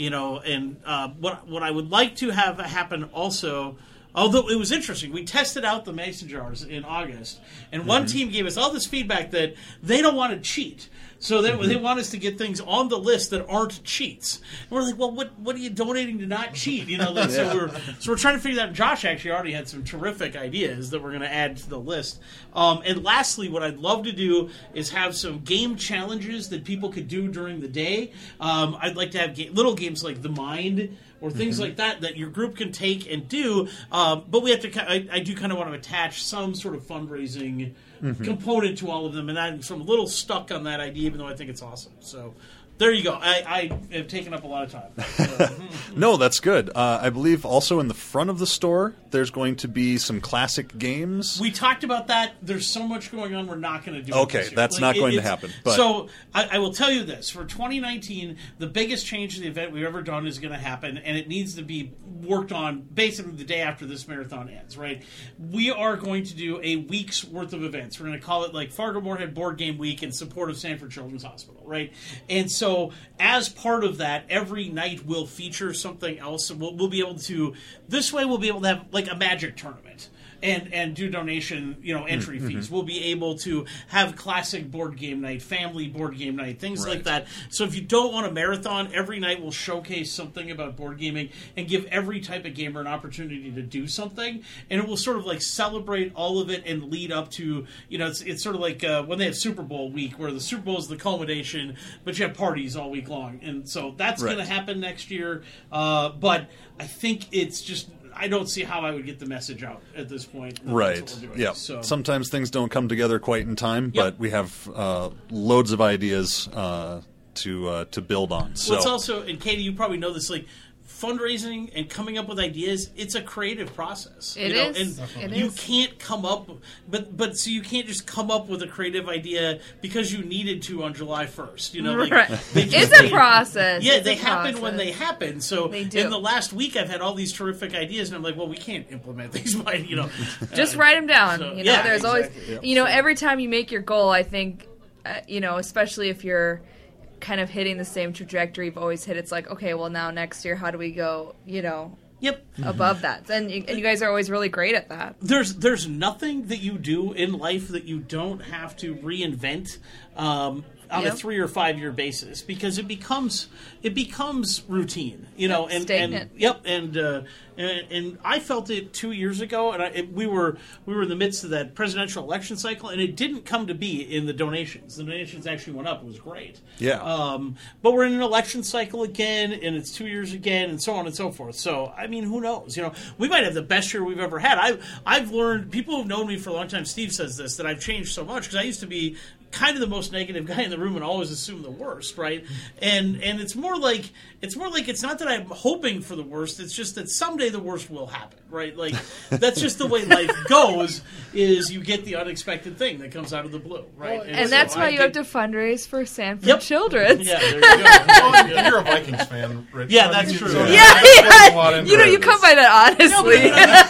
I would like to have happen also... Although it was interesting, we tested out the mason jars in August, and one team gave us all this feedback that they don't want to cheat. So they want us to get things on the list that aren't cheats. And we're like, well, what are you donating to not cheat? So we're trying to figure that out. Josh actually already had some terrific ideas that we're going to add to the list. And lastly, what I'd love to do is have some game challenges that people could do during the day. I'd like to have little games like The Mind, or things like that your group can take and do, but we have to. I do kind of want to attach some sort of fundraising component to all of them, and I'm a little stuck on that idea, even though I think it's awesome. So there you go. I have taken up a lot of time. So. No, that's good. I believe also in the front of the store, there's going to be some classic games. We talked about that. There's so much going on, we're not going to do it Okay, this year. that's not going to happen. But. So I will tell you this. For 2019, the biggest change to the event we've ever done is going to happen, and it needs to be worked on basically the day after this marathon ends, right? We are going to do a week's worth of events. We're going to call it like Fargo Moorhead Board Game Week in support of Sanford Children's Hospital, right? And so as part of that, every night we'll feature something else, and we'll be able to, this way we'll be able to have like a magic tournament. And do donation, entry fees. We'll be able to have classic board game night, family board game night, things like that. So if you don't want a marathon, every night we'll showcase something about board gaming and give every type of gamer an opportunity to do something. And it will sort of like celebrate all of it and lead up to, it's sort of like when they have Super Bowl week, where the Super Bowl is the culmination, but you have parties all week long. And so that's going to happen next year. But I think it's just... I don't see how I would get the message out at this point. Right. Yeah. So. Sometimes things don't come together quite in time, but we have loads of ideas to build on. So. What's also, and Katie, you probably know this, like fundraising and coming up with ideas, it's a creative process. It is. And you can't come up, but so you can't just come up with a creative idea because you needed to on July 1st. Right. It's a process. Yeah, it's they happen when they happen. So they do. In the last week, I've had all these terrific ideas, and I'm like, well, we can't implement these by, just write them down. So, There's always, every time you make your goal, I think, especially if you're kind of hitting the same trajectory you've always hit, it's like, okay, well, now next year, how do we go, above that? And you guys are always really great at that. There's nothing that you do in life that you don't have to reinvent on a 3 or 5 year basis, because it becomes routine, stagnant. And I felt it 2 years ago, and we were in the midst of that presidential election cycle, and it didn't come to be in the donations. The donations actually went up. It was great. Yeah. But we're in an election cycle again, and it's 2 years again, and so on and so forth. So, I mean, who knows? We might have the best year we've ever had. I've learned, people who've known me for a long time, Steve says this, that I've changed so much, because I used to be kind of the most negative guy in the room and always assume the worst, right? And it's more like it's not that I'm hoping for the worst. It's just that someday the worst will happen, right? Like that's just the way life goes. Is you get the unexpected thing that comes out of the blue, right? And that's why you have to fundraise for Sanford Yep. Children's. Yeah, there you go. Well, you're a Vikings fan, Rich. Yeah, so that's you- true. so Yeah, that's a lot yeah. into You know, it. you come by that honestly.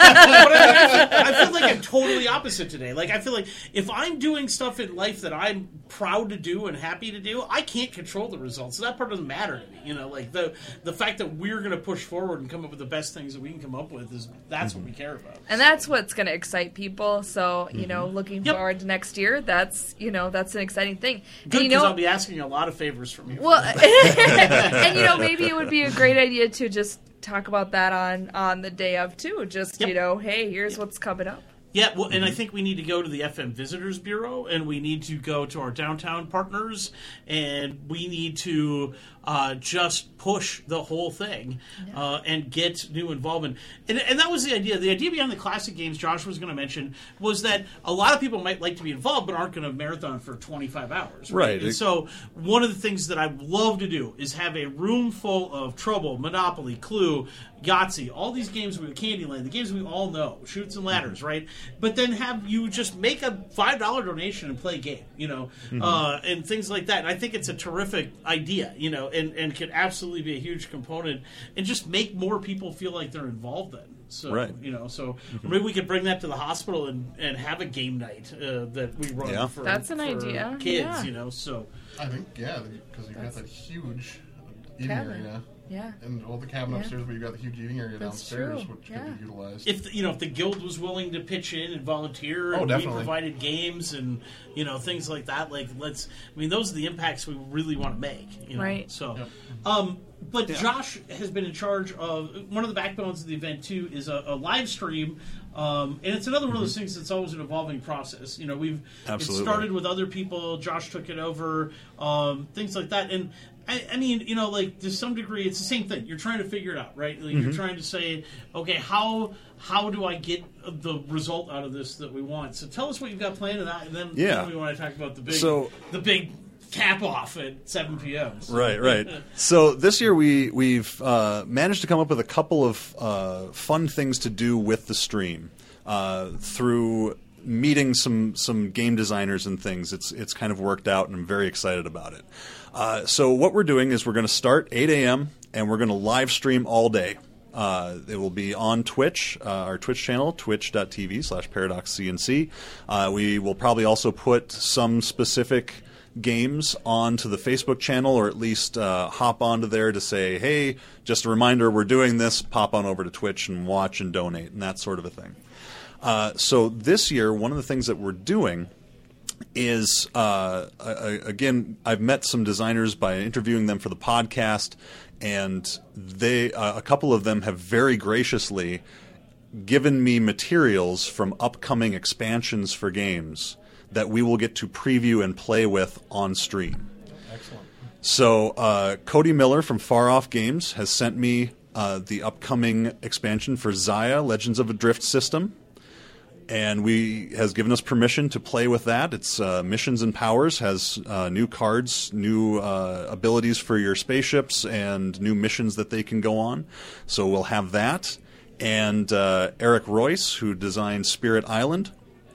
I feel like I'm totally opposite today. Like I feel like if I'm doing stuff in life that I'm proud to do and happy to do, I can't control the results. So that part doesn't matter to me. You know, like the fact that we're going to push forward and come up with the best things that we can come up with that's what we care about. And that's what's going to excite people. So, you know, looking Yep. forward to next year, that's an exciting thing. Good, And, because I'll be asking a lot of favors from you. well, and, you know, maybe it would be a great idea to just talk about that on the day of, too. Just, Yep. you know, hey, here's what's coming up. Yeah, well, and I think we need to go to the FM Visitors Bureau, and we need to go to our downtown partners, and we need to just push the whole thing and get new involvement. And that was the idea. The idea behind the classic games Josh was going to mention was that a lot of people might like to be involved but aren't going to marathon for 25 hours. Right. And so one of the things that I love to do is have a room full of Trouble, Monopoly, Clue, Yahtzee, all these games with Candyland, the games we all know, Chutes and Ladders, right? But then have you just make a $5 donation and play a game, you know, and things like that. And I think it's a terrific idea, you know, and could absolutely be a huge component and just make more people feel like they're involved then. So, Right. you know, maybe we could bring that to the hospital and have a game night that we run Yeah. for, That's an for idea, kids, yeah. you know, so. I think, yeah, because you've got that huge eating Cabin. area. Yeah. And all the cabin Yeah. upstairs, but you've got the huge eating area That's downstairs, true, which yeah. could be utilized. If the guild was willing to pitch in and volunteer, and we definitely. provided games and things like that, those are the impacts we really want to make, you know? Right. So, Yep. but Josh has been in charge of one of the backbones of the event too is a live stream, and it's another one of those things that's always an evolving process. You know, it Absolutely. started with other people. Josh took it over, things like that, and. I mean, you know, like to some degree, it's the same thing. You're trying to figure it out, right? Like, You're trying to say, okay, how do I get the result out of this that we want? So tell us what you've got planned, and then we want to talk about the big cap off at 7 p.m. So. Right. So this year we've managed to come up with a couple of fun things to do with the stream through meeting some game designers and things. It's kind of worked out, and I'm very excited about it. So what we're doing is we're going to start 8 a.m. and we're going to live stream all day. It will be on Twitch, our Twitch channel, twitch.tv/ParadoxCNC. We will probably also put some specific games onto the Facebook channel, or at least hop onto there to say, hey, just a reminder, we're doing this, pop on over to Twitch and watch and donate and that sort of a thing. So this year, one of the things that we're doing is, again, I've met some designers by interviewing them for the podcast, and a couple of them have very graciously given me materials from upcoming expansions for games that we will get to preview and play with on stream. Excellent. So Cody Miller from Far Off Games has sent me the upcoming expansion for Zaya, Legends of a Drift system. And has given us permission to play with that. It's Missions and Powers, has new cards, new abilities for your spaceships, and new missions that they can go on. So we'll have that. And Eric Royce, who designed Spirit Island.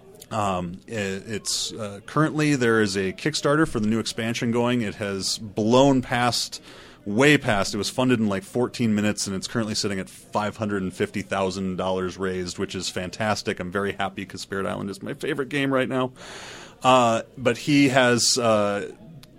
It's currently there is a Kickstarter for the new expansion going. It has blown way past. It was funded in like 14 minutes, and it's currently sitting at $550,000 raised, which is fantastic. I'm very happy because Spirit Island is my favorite game right now. But he has said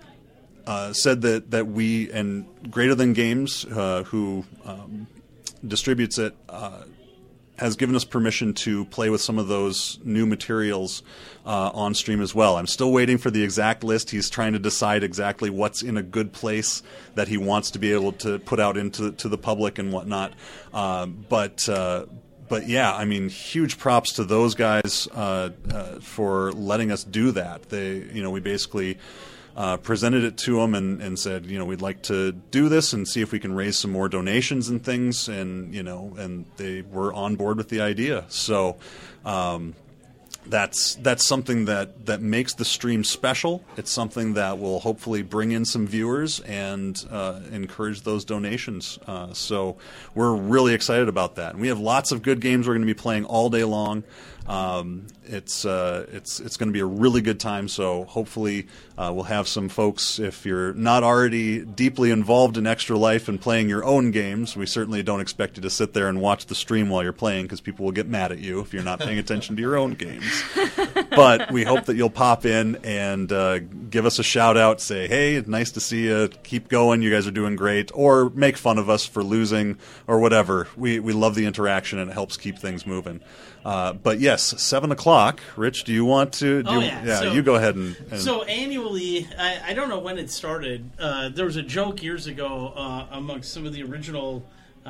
that we, and Greater Than Games, who distributes it, has given us permission to play with some of those new materials on stream as well. I'm still waiting for the exact list. He's trying to decide exactly what's in a good place that he wants to be able to put out into the public and whatnot. But yeah, I mean, huge props to those guys for letting us do that. We basically presented it to them and said, we'd like to do this and see if we can raise some more donations and things, and they were on board with the idea. So that's something that makes the stream special. It's something that will hopefully bring in some viewers and encourage those donations. So we're really excited about that. And we have lots of good games we're going to be playing all day long. It's going to be a really good time. So hopefully we'll have some folks. If you're not already deeply involved in Extra Life and playing your own games, we certainly don't expect you to sit there and watch the stream while you're playing, because people will get mad at you if you're not paying attention to your own games. But we hope that you'll pop in and give us a shout out. Say, hey, nice to see you. Keep going. You guys are doing great. Or make fun of us for losing or whatever. We love the interaction, and it helps keep things moving. But yes, 7 o'clock. Rich, do you want to? So, you go ahead and. So annually, I don't know when it started. There was a joke years ago amongst some of the original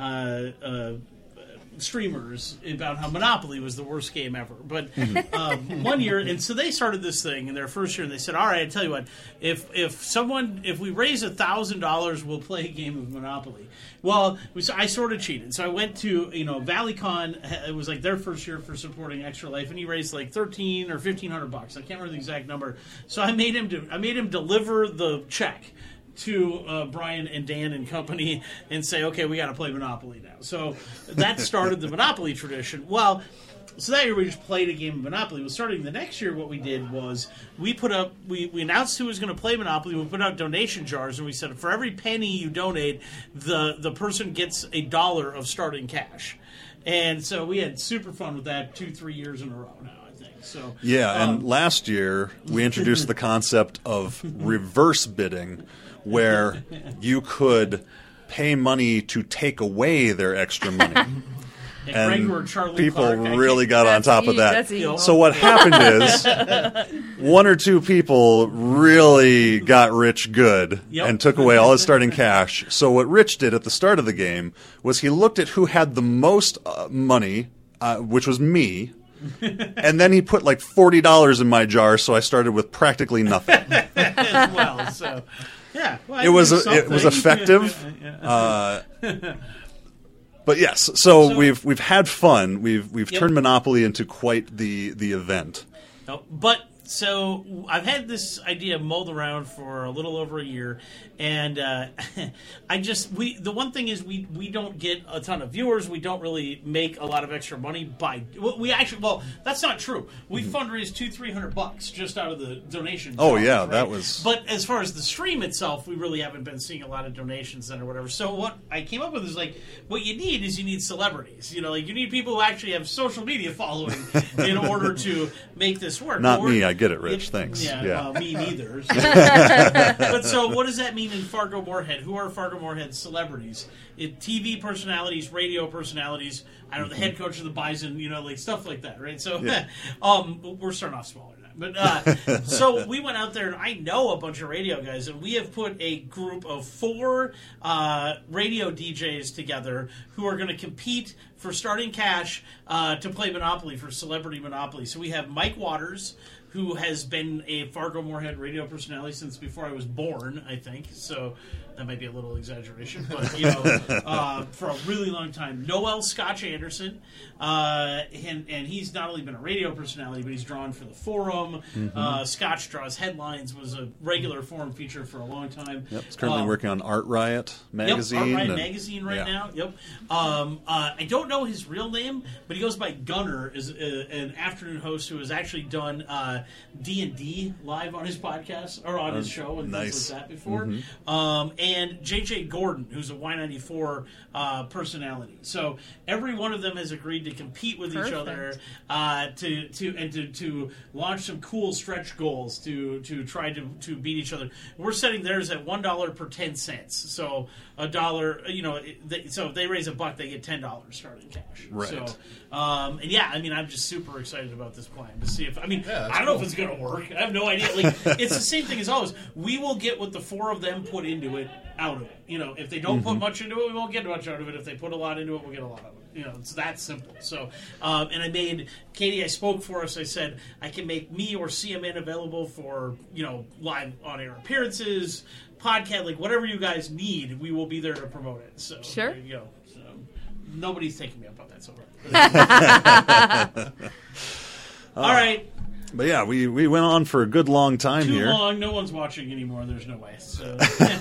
streamers about how Monopoly was the worst game ever. But one year, and so they started this thing in their first year, and they said, all right, I tell you what, if we raise $1,000, we'll play a game of Monopoly. Well, I sort of cheated. So I went to, ValleyCon. It was like their first year for supporting Extra Life, and he raised like $1,300 or $1,500. I can't remember the exact number. So I made him deliver the check to Brian and Dan and company and say, okay, we got to play Monopoly now. So that started the Monopoly tradition. Well, so that year we just played a game of Monopoly. Well, starting the next year, what we did was we announced who was going to play Monopoly. We put out donation jars, and we said, for every penny you donate, the person gets $1 of starting cash. And so we had super fun with that 2-3 years in a row now, I think. So and last year we introduced the concept of reverse bidding, where you could pay money to take away their extra money. And people really got on top of that. So what happened is 1 or 2 people really got Rich good and took away all his starting cash. So what Rich did at the start of the game was he looked at who had the most money, which was me, and then he put like $40 in my jar, so I started with practically nothing. Well, so... Yeah, well, it was effective, but yes. So we've had fun. We've turned Monopoly into quite the event. But so I've had this idea mulled around for a little over a year, and the one thing is we don't get a ton of viewers. We don't really make a lot of extra money that's not true. We fundraised $200-300 just out of the donation. Oh jars, yeah, right? that was. But as far as the stream itself, we really haven't been seeing a lot of donations then or whatever. So what I came up with is what you need celebrities. You need people who actually have social media following in order to make this work. Not me. I get it, Rich. Thanks. Yeah. Well, me neither. So. But so what does that mean in Fargo Moorhead? Who are Fargo Moorhead celebrities? TV personalities, radio personalities. I don't know, the head coach of the Bison, stuff like that, right? So we're starting off smaller now. But so we went out there, and I know a bunch of radio guys, and we have put a group of 4 radio DJs together who are going to compete for starting cash to play Monopoly, for Celebrity Monopoly. So we have Mike Waters, who has been a Fargo Moorhead radio personality since before I was born, I think. So that might be a little exaggeration, but for a really long time. Noel Scotch Anderson, and he's not only been a radio personality, but he's drawn for the Forum. Scotch Draws Headlines was a regular Forum feature for a long time. Yep, he's currently working on Art Riot magazine. Yep, Art Riot magazine right now. Yep. I don't know his real name, but he goes by Gunner, is an afternoon host who has actually done D&D live on his podcast or on his show and things like that before. And JJ Gordon, who's a Y94 personality. So every one of them has agreed to compete with each other to launch some cool stretch goals to try to beat each other. We're setting theirs at $1 per 10 cents. So $1, so if they raise $1, they get $10 starting cash. Right. So, I'm just super excited about this plan to see if I don't know if it's going to work. I have no idea. It's the same thing as always. We will get what the 4 of them put into it out of it. If they don't put much into it, we won't get much out of it. If they put a lot into it, we'll get a lot of it. It's that simple. So, and I made Katie. I spoke for us. I said I can make me or CMN available for live on-air appearances, podcast, whatever you guys need. We will be there to promote it. So sure. There you go. So, nobody's taking me up on that so far. All right. But yeah, we went on for a good long time Too here. long. No one's watching anymore. There's no way. So.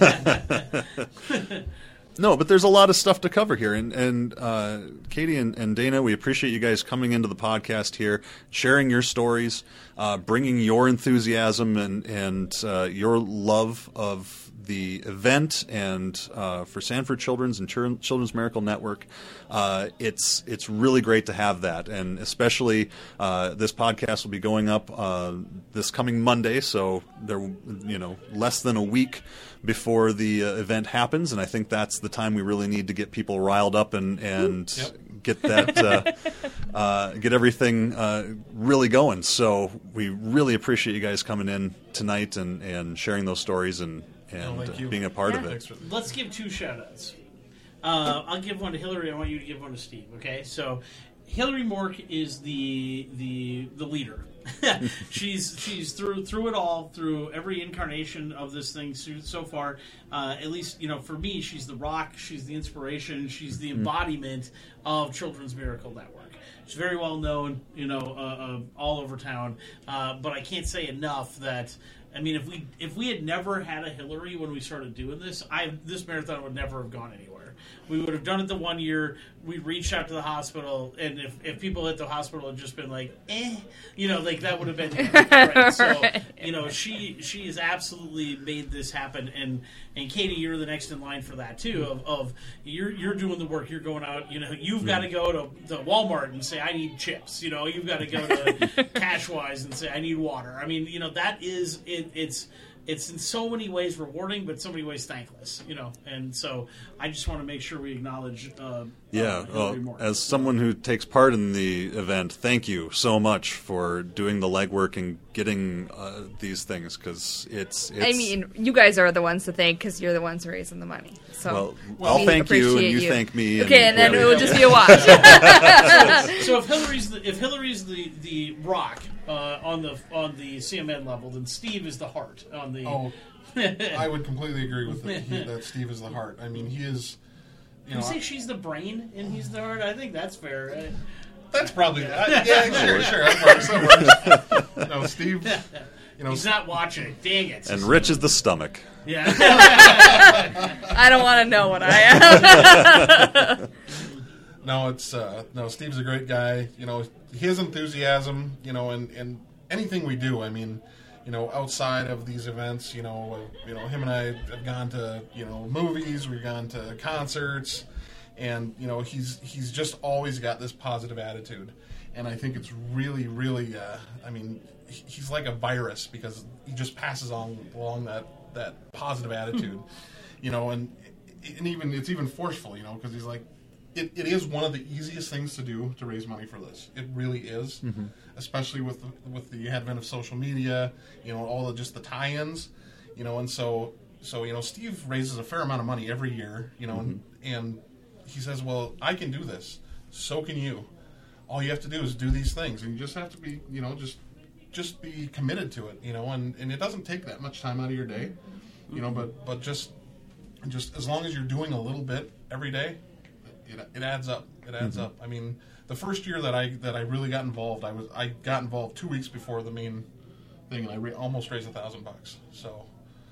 No, but there's a lot of stuff to cover here, and Katie and Dana, we appreciate you guys coming into the podcast here, sharing your stories, bringing your enthusiasm and your love of the event and for Sanford Children's and Children's Miracle Network. It's really great to have that, and especially this podcast will be going up this coming Monday, so they're less than a week before the event happens, and I think that's the time we really need to get people riled up and get that get everything really going. So we really appreciate you guys coming in tonight and sharing those stories and being a part of it. Let's give 2 shout-outs. I'll give one to Hillary. I want you to give one to Steve. Okay, so Hillary Mork is the leader. she's through it all, through every incarnation of this thing so far. At least for me, she's the rock. She's the inspiration. She's the embodiment of Children's Miracle Network. She's very well known, all over town. But I can't say enough that. I mean, if we had never had a Hillary when we started doing this, this marathon would never have gone anywhere. We would have done it the one year. We reached out to the hospital, and if people at the hospital had just been like, that would have been right. So, she has absolutely made this happen, and Katie, you're the next in line for that too. Of you're doing the work. You're going out. You've got to go to Walmart and say I need chips. You've got to go to Cashwise and say I need water. I mean, that is it. It's in so many ways rewarding, but so many ways thankless, And so I just want to make sure we acknowledge Hillary Mork. As someone who takes part in the event, thank you so much for doing the legwork and getting these things, because it's... I mean, you guys are the ones to thank because you're the ones raising the money. So I'll thank you and you thank me. Okay, and then it will just be a wash. So if Hillary's the rock on the CMN level, then Steve is the heart on the. Oh, I would completely agree with that. Steve is the heart. I mean, he is. You say she's the brain and he's the heart. I think that's fair. Right? That's probably sure. That works. No, Steve. He's not watching. Dang it. And Rich is the stomach. Yeah. I don't want to know what I am. No, Steve's a great guy. His enthusiasm, and anything we do. I mean, outside of these events, him and I have gone to, movies, we've gone to concerts, and, he's just always got this positive attitude. And I think it's really, really, he's like a virus because he just passes along that positive attitude, and even it's even forceful, because he's like, it is one of the easiest things to do to raise money for this. It really is, especially with the advent of social media, all just the tie-ins, and so Steve raises a fair amount of money every year, and he says, well, I can do this, so can you. All you have to do is do these things, and you just have to be, just be committed to it, and it doesn't take that much time out of your day, but just as long as you're doing a little bit every day, it adds up. It adds up. I mean, the first year that I really got involved, I got involved 2 weeks before the main thing, and I almost raised $1,000. So.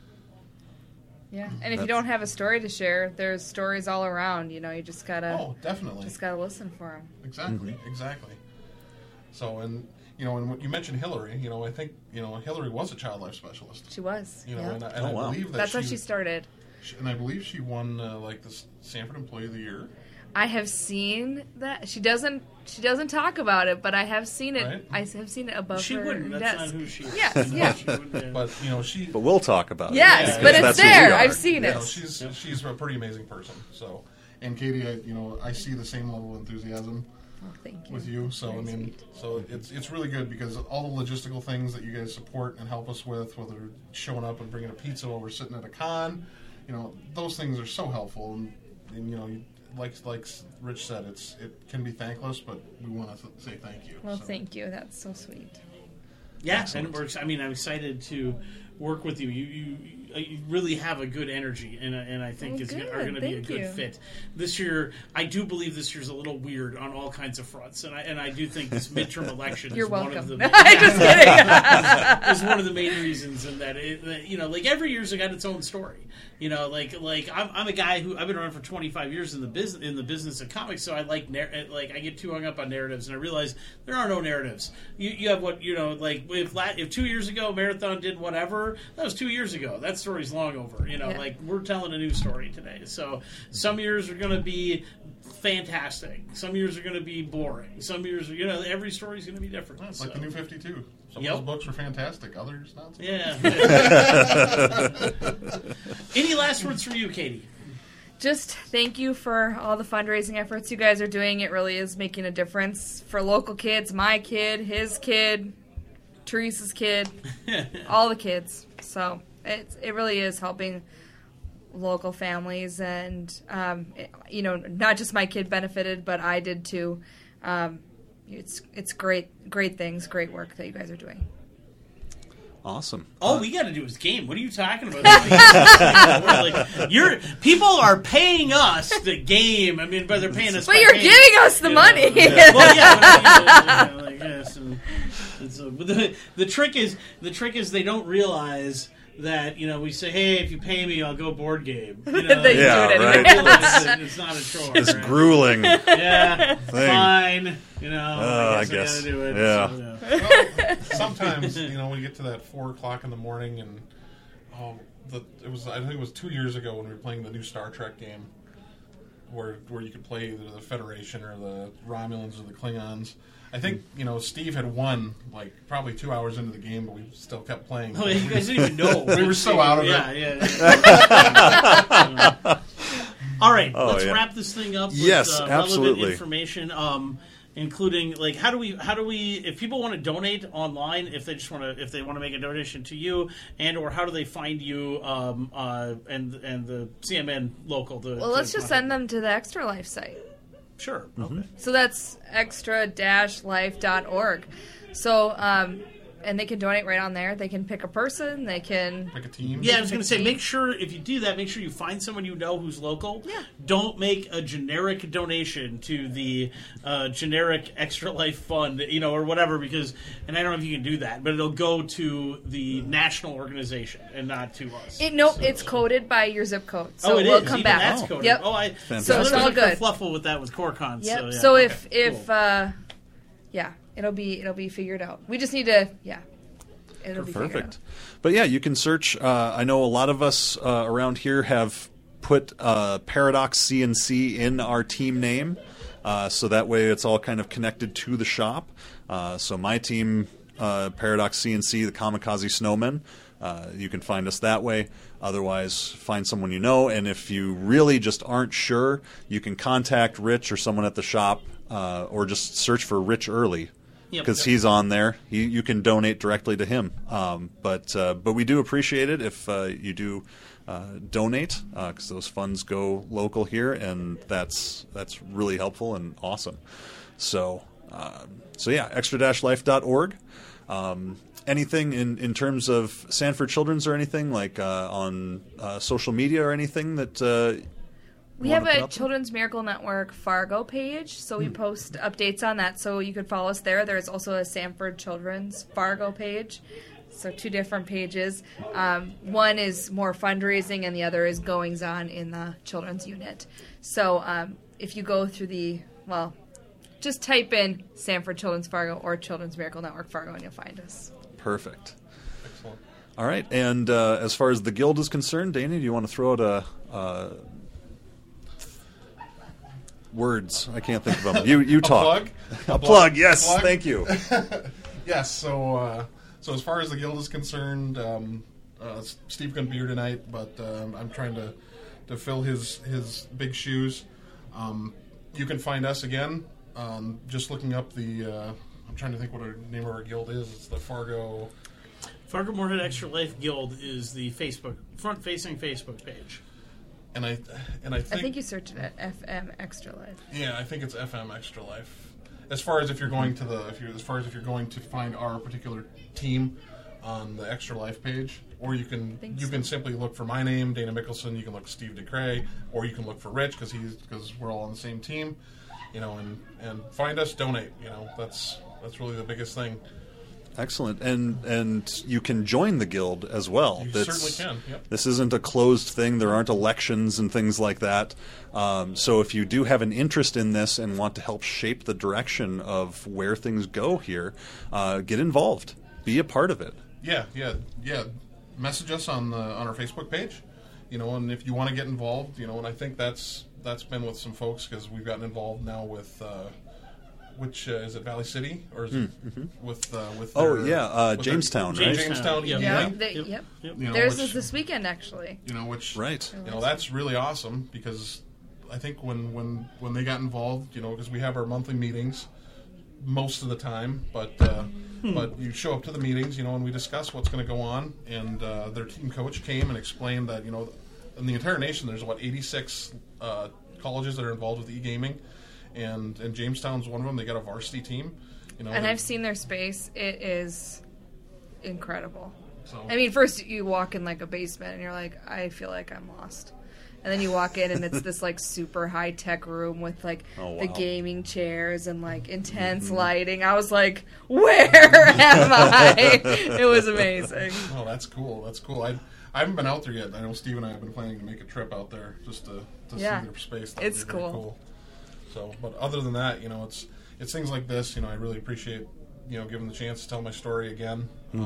Yeah, and if you don't have a story to share, there's stories all around. You just gotta. Oh, definitely. Just gotta listen for them. Exactly. So, and what you mentioned Hillary, I think Hillary was a child life specialist. She was. And I believe that's how she started. And I believe she won the Sanford Employee of the Year. I have seen that. She doesn't talk about it, but I have seen it. Right? I have seen it above she her wouldn't. desk. That's not who she is. Yes, yeah. But we'll talk about it. Yes, but it's that's who we there. are. I've seen it. She's a pretty amazing person. So, and Katie, I see the same level of enthusiasm thank you. with you. So Very I mean, sweet. so it's really good because all the logistical things that you guys support and help us with, whether showing up and bringing a pizza while we're sitting at a con, those things are so helpful. And like Rich said, it can be thankless, but we want to say thank you. Well, thank you. That's so sweet. Yeah, and it works. I mean, I'm excited to work with you. really have a good energy, and I think are going to be a good fit. This year, I do believe this year's a little weird on all kinds of fronts, and I do think this midterm election is one of the just kidding. is one of the main reasons, in that like every year's got its own story. Like I'm a guy who I've been around for 25 years in the business of comics, so I like I get too hung up on narratives, and I realize there are no narratives. You have what like if 2 years ago Marathon did whatever, that was 2 years ago. That story's long over. Like we're telling a new story today. So some years are going to be fantastic. Some years are going to be boring. Some years, every story's going to be different. It's like the New 52. Some of those books are fantastic. Others not so much. Yeah. Any last words from you, Katie? Just thank you for all the fundraising efforts you guys are doing. It really is making a difference for local kids, my kid, his kid, Teresa's kid, all the kids. So it really is helping local families, and not just my kid benefited, but I did too. It's great things, great work that you guys are doing. Awesome. All we got to do is game. What are you talking about? People are paying us to game. I mean, but they're paying us. But you're giving us the money. Yeah. Well, yeah. Yes. The trick is they don't realize that we say, hey, if you pay me, I'll go board game. They do it anyway. Right. It's not a chore. It's grueling. Yeah, thing. Fine. I guess. I gotta do it. Yeah. So, Well, sometimes when you get to that 4:00 in the morning, and I think it was 2 years ago when we were playing the new Star Trek game, where you could play either the Federation or the Romulans or the Klingons. I think Steve had won probably 2 hours into the game, but we still kept playing. Oh, you guys didn't even know. We were so out of it. Yeah. All right, let's wrap this thing up with relevant information, including how do we if people want to donate online, if they want to make a donation to you, and or how do they find you and the CMN local? Let's just send them to the Extra Life site. Sure. Mm-hmm. Okay. So that's extra-life.org. So, and they can donate right on there. They can pick a person. They can pick a team. Yeah, I was going to say, make sure if you do that, make sure you find someone you know who's local. Yeah. Don't make a generic donation to the generic Extra Life Fund, or whatever, because, and I don't know if you can do that, but it'll go to the national organization and not to us. It's coded by your zip code, so it will is. come Even back. That's coded. Yep. So it's all good. Fluffle with that with CoreCon. Yep. So if it'll be figured out. We just need to it'll be figured out. But yeah, you can search. I know a lot of us around here have put Paradox CNC in our team name, so that way it's all kind of connected to the shop. So my team, Paradox CNC, the Kamikaze Snowmen. You can find us that way. Otherwise, find someone you know. And if you really just aren't sure, you can contact Rich or someone at the shop, or just search for Rich Early, because he's on there. You can donate directly to him. But we do appreciate it if you do donate, because those funds go local here, and that's really helpful and awesome. So yeah, extra-life.org. Anything in terms of Sanford Children's or anything on social media or anything that we have a Children's Miracle Network Fargo page, so we post updates on that, so you could follow us there. There's also a Sanford Children's Fargo page, so 2 different pages. One is more fundraising, and the other is goings on in the children's unit. So if you go through just type in Sanford Children's Fargo or Children's Miracle Network Fargo, and you'll find us. Perfect. Excellent. All right, and as far as the guild is concerned, Dana, do you want to throw out a words? I can't think of them. You talk. A plug. Yes, thank you. Yes. So as far as the guild is concerned, Steve couldn't be here tonight, but I'm trying to fill his big shoes. You can find us again. Just looking up the. I'm trying to think what our name of our guild is. It's the Fargo Moorhead Extra Life Guild is the front-facing Facebook page. And I think you searched it at FM Extra Life. Yeah, I think it's FM Extra Life. As far as if you're going to find our particular team on the Extra Life page, or you can simply look for my name, Dana Mickelson. You can look for Steve DeCray, or you can look for Rich because we're all on the same team, and find us, donate. That's really the biggest thing. Excellent, and you can join the guild as well. You certainly can. Yep. This isn't a closed thing. There aren't elections and things like that. So if you do have an interest in this and want to help shape the direction of where things go here, get involved. Be a part of it. Yeah. Message us on our Facebook page, and if you want to get involved, and I think that's been with some folks because we've gotten involved now with. Which is it Valley City or is it with Jamestown, right? Jamestown. Yep. Theirs is this weekend, actually. Right. That's really awesome because I think when they got involved, because we have our monthly meetings most of the time, but you show up to the meetings, and we discuss what's going to go on, and their team coach came and explained that in the entire nation there's 86 colleges that are involved with e-gaming. And Jamestown's one of them. They got a varsity team, And I've seen their space. It is incredible. So, first you walk in like a basement, and you're like, I feel like I'm lost. And then you walk in, and it's this like super high tech room with like the gaming chairs and like intense lighting. I was like, where am I? It was amazing. Oh, that's cool. I haven't been out there yet. I know Steve and I have been planning to make a trip out there just to see their space. It's cool. So, but other than that, it's things like this. I really appreciate, given the chance to tell my story again.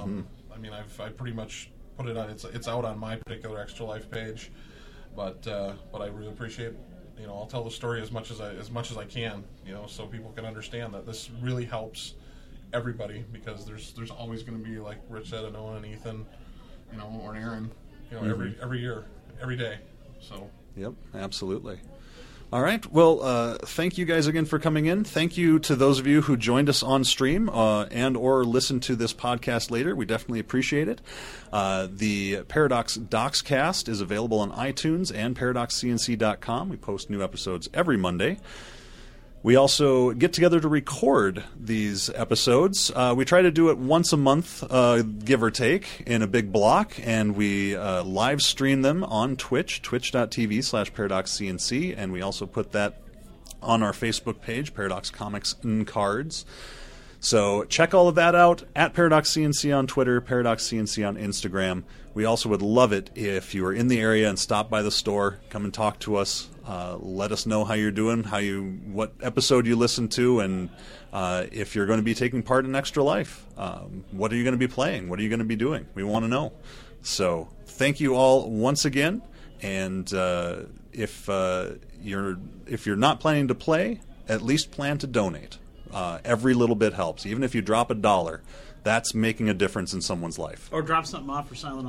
I pretty much put it on. It's out on my particular Extra Life page, but I really appreciate. I'll tell the story as much as I can. So people can understand that this really helps everybody because there's always going to be, like Rich said, an Owen and Ethan, or an Aaron, every year, every day. So. Yep, absolutely. All right. Well, thank you guys again for coming in. Thank you to those of you who joined us on stream and or listened to this podcast later. We definitely appreciate it. The Paradox Docscast is available on iTunes and ParadoxCNC.com. We post new episodes every Monday. We also get together to record these episodes. We try to do it once a month, give or take, in a big block, and we live stream them on Twitch, twitch.tv/ParadoxCNC, and we also put that on our Facebook page, Paradox Comics and Cards. So check all of that out at ParadoxCNC on Twitter, ParadoxCNC on Instagram. We also would love it if you are in the area and stop by the store, come and talk to us. Let us know how you're doing, what episode you listened to, and if you're going to be taking part in Extra Life. What are you going to be playing? What are you going to be doing? We want to know. So thank you all once again. And if you're not planning to play, at least plan to donate. Every little bit helps. Even if you drop $1, that's making a difference in someone's life. Or drop something off for silent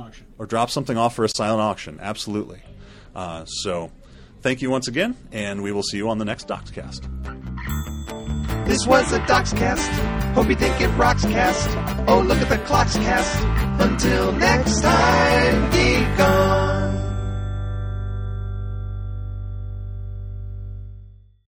auction. Absolutely. So thank you once again, and we will see you on the next Docscast. This was a Docscast. Hope you think it rocks cast. Oh, look at the clocks cast. Until next time, geek on.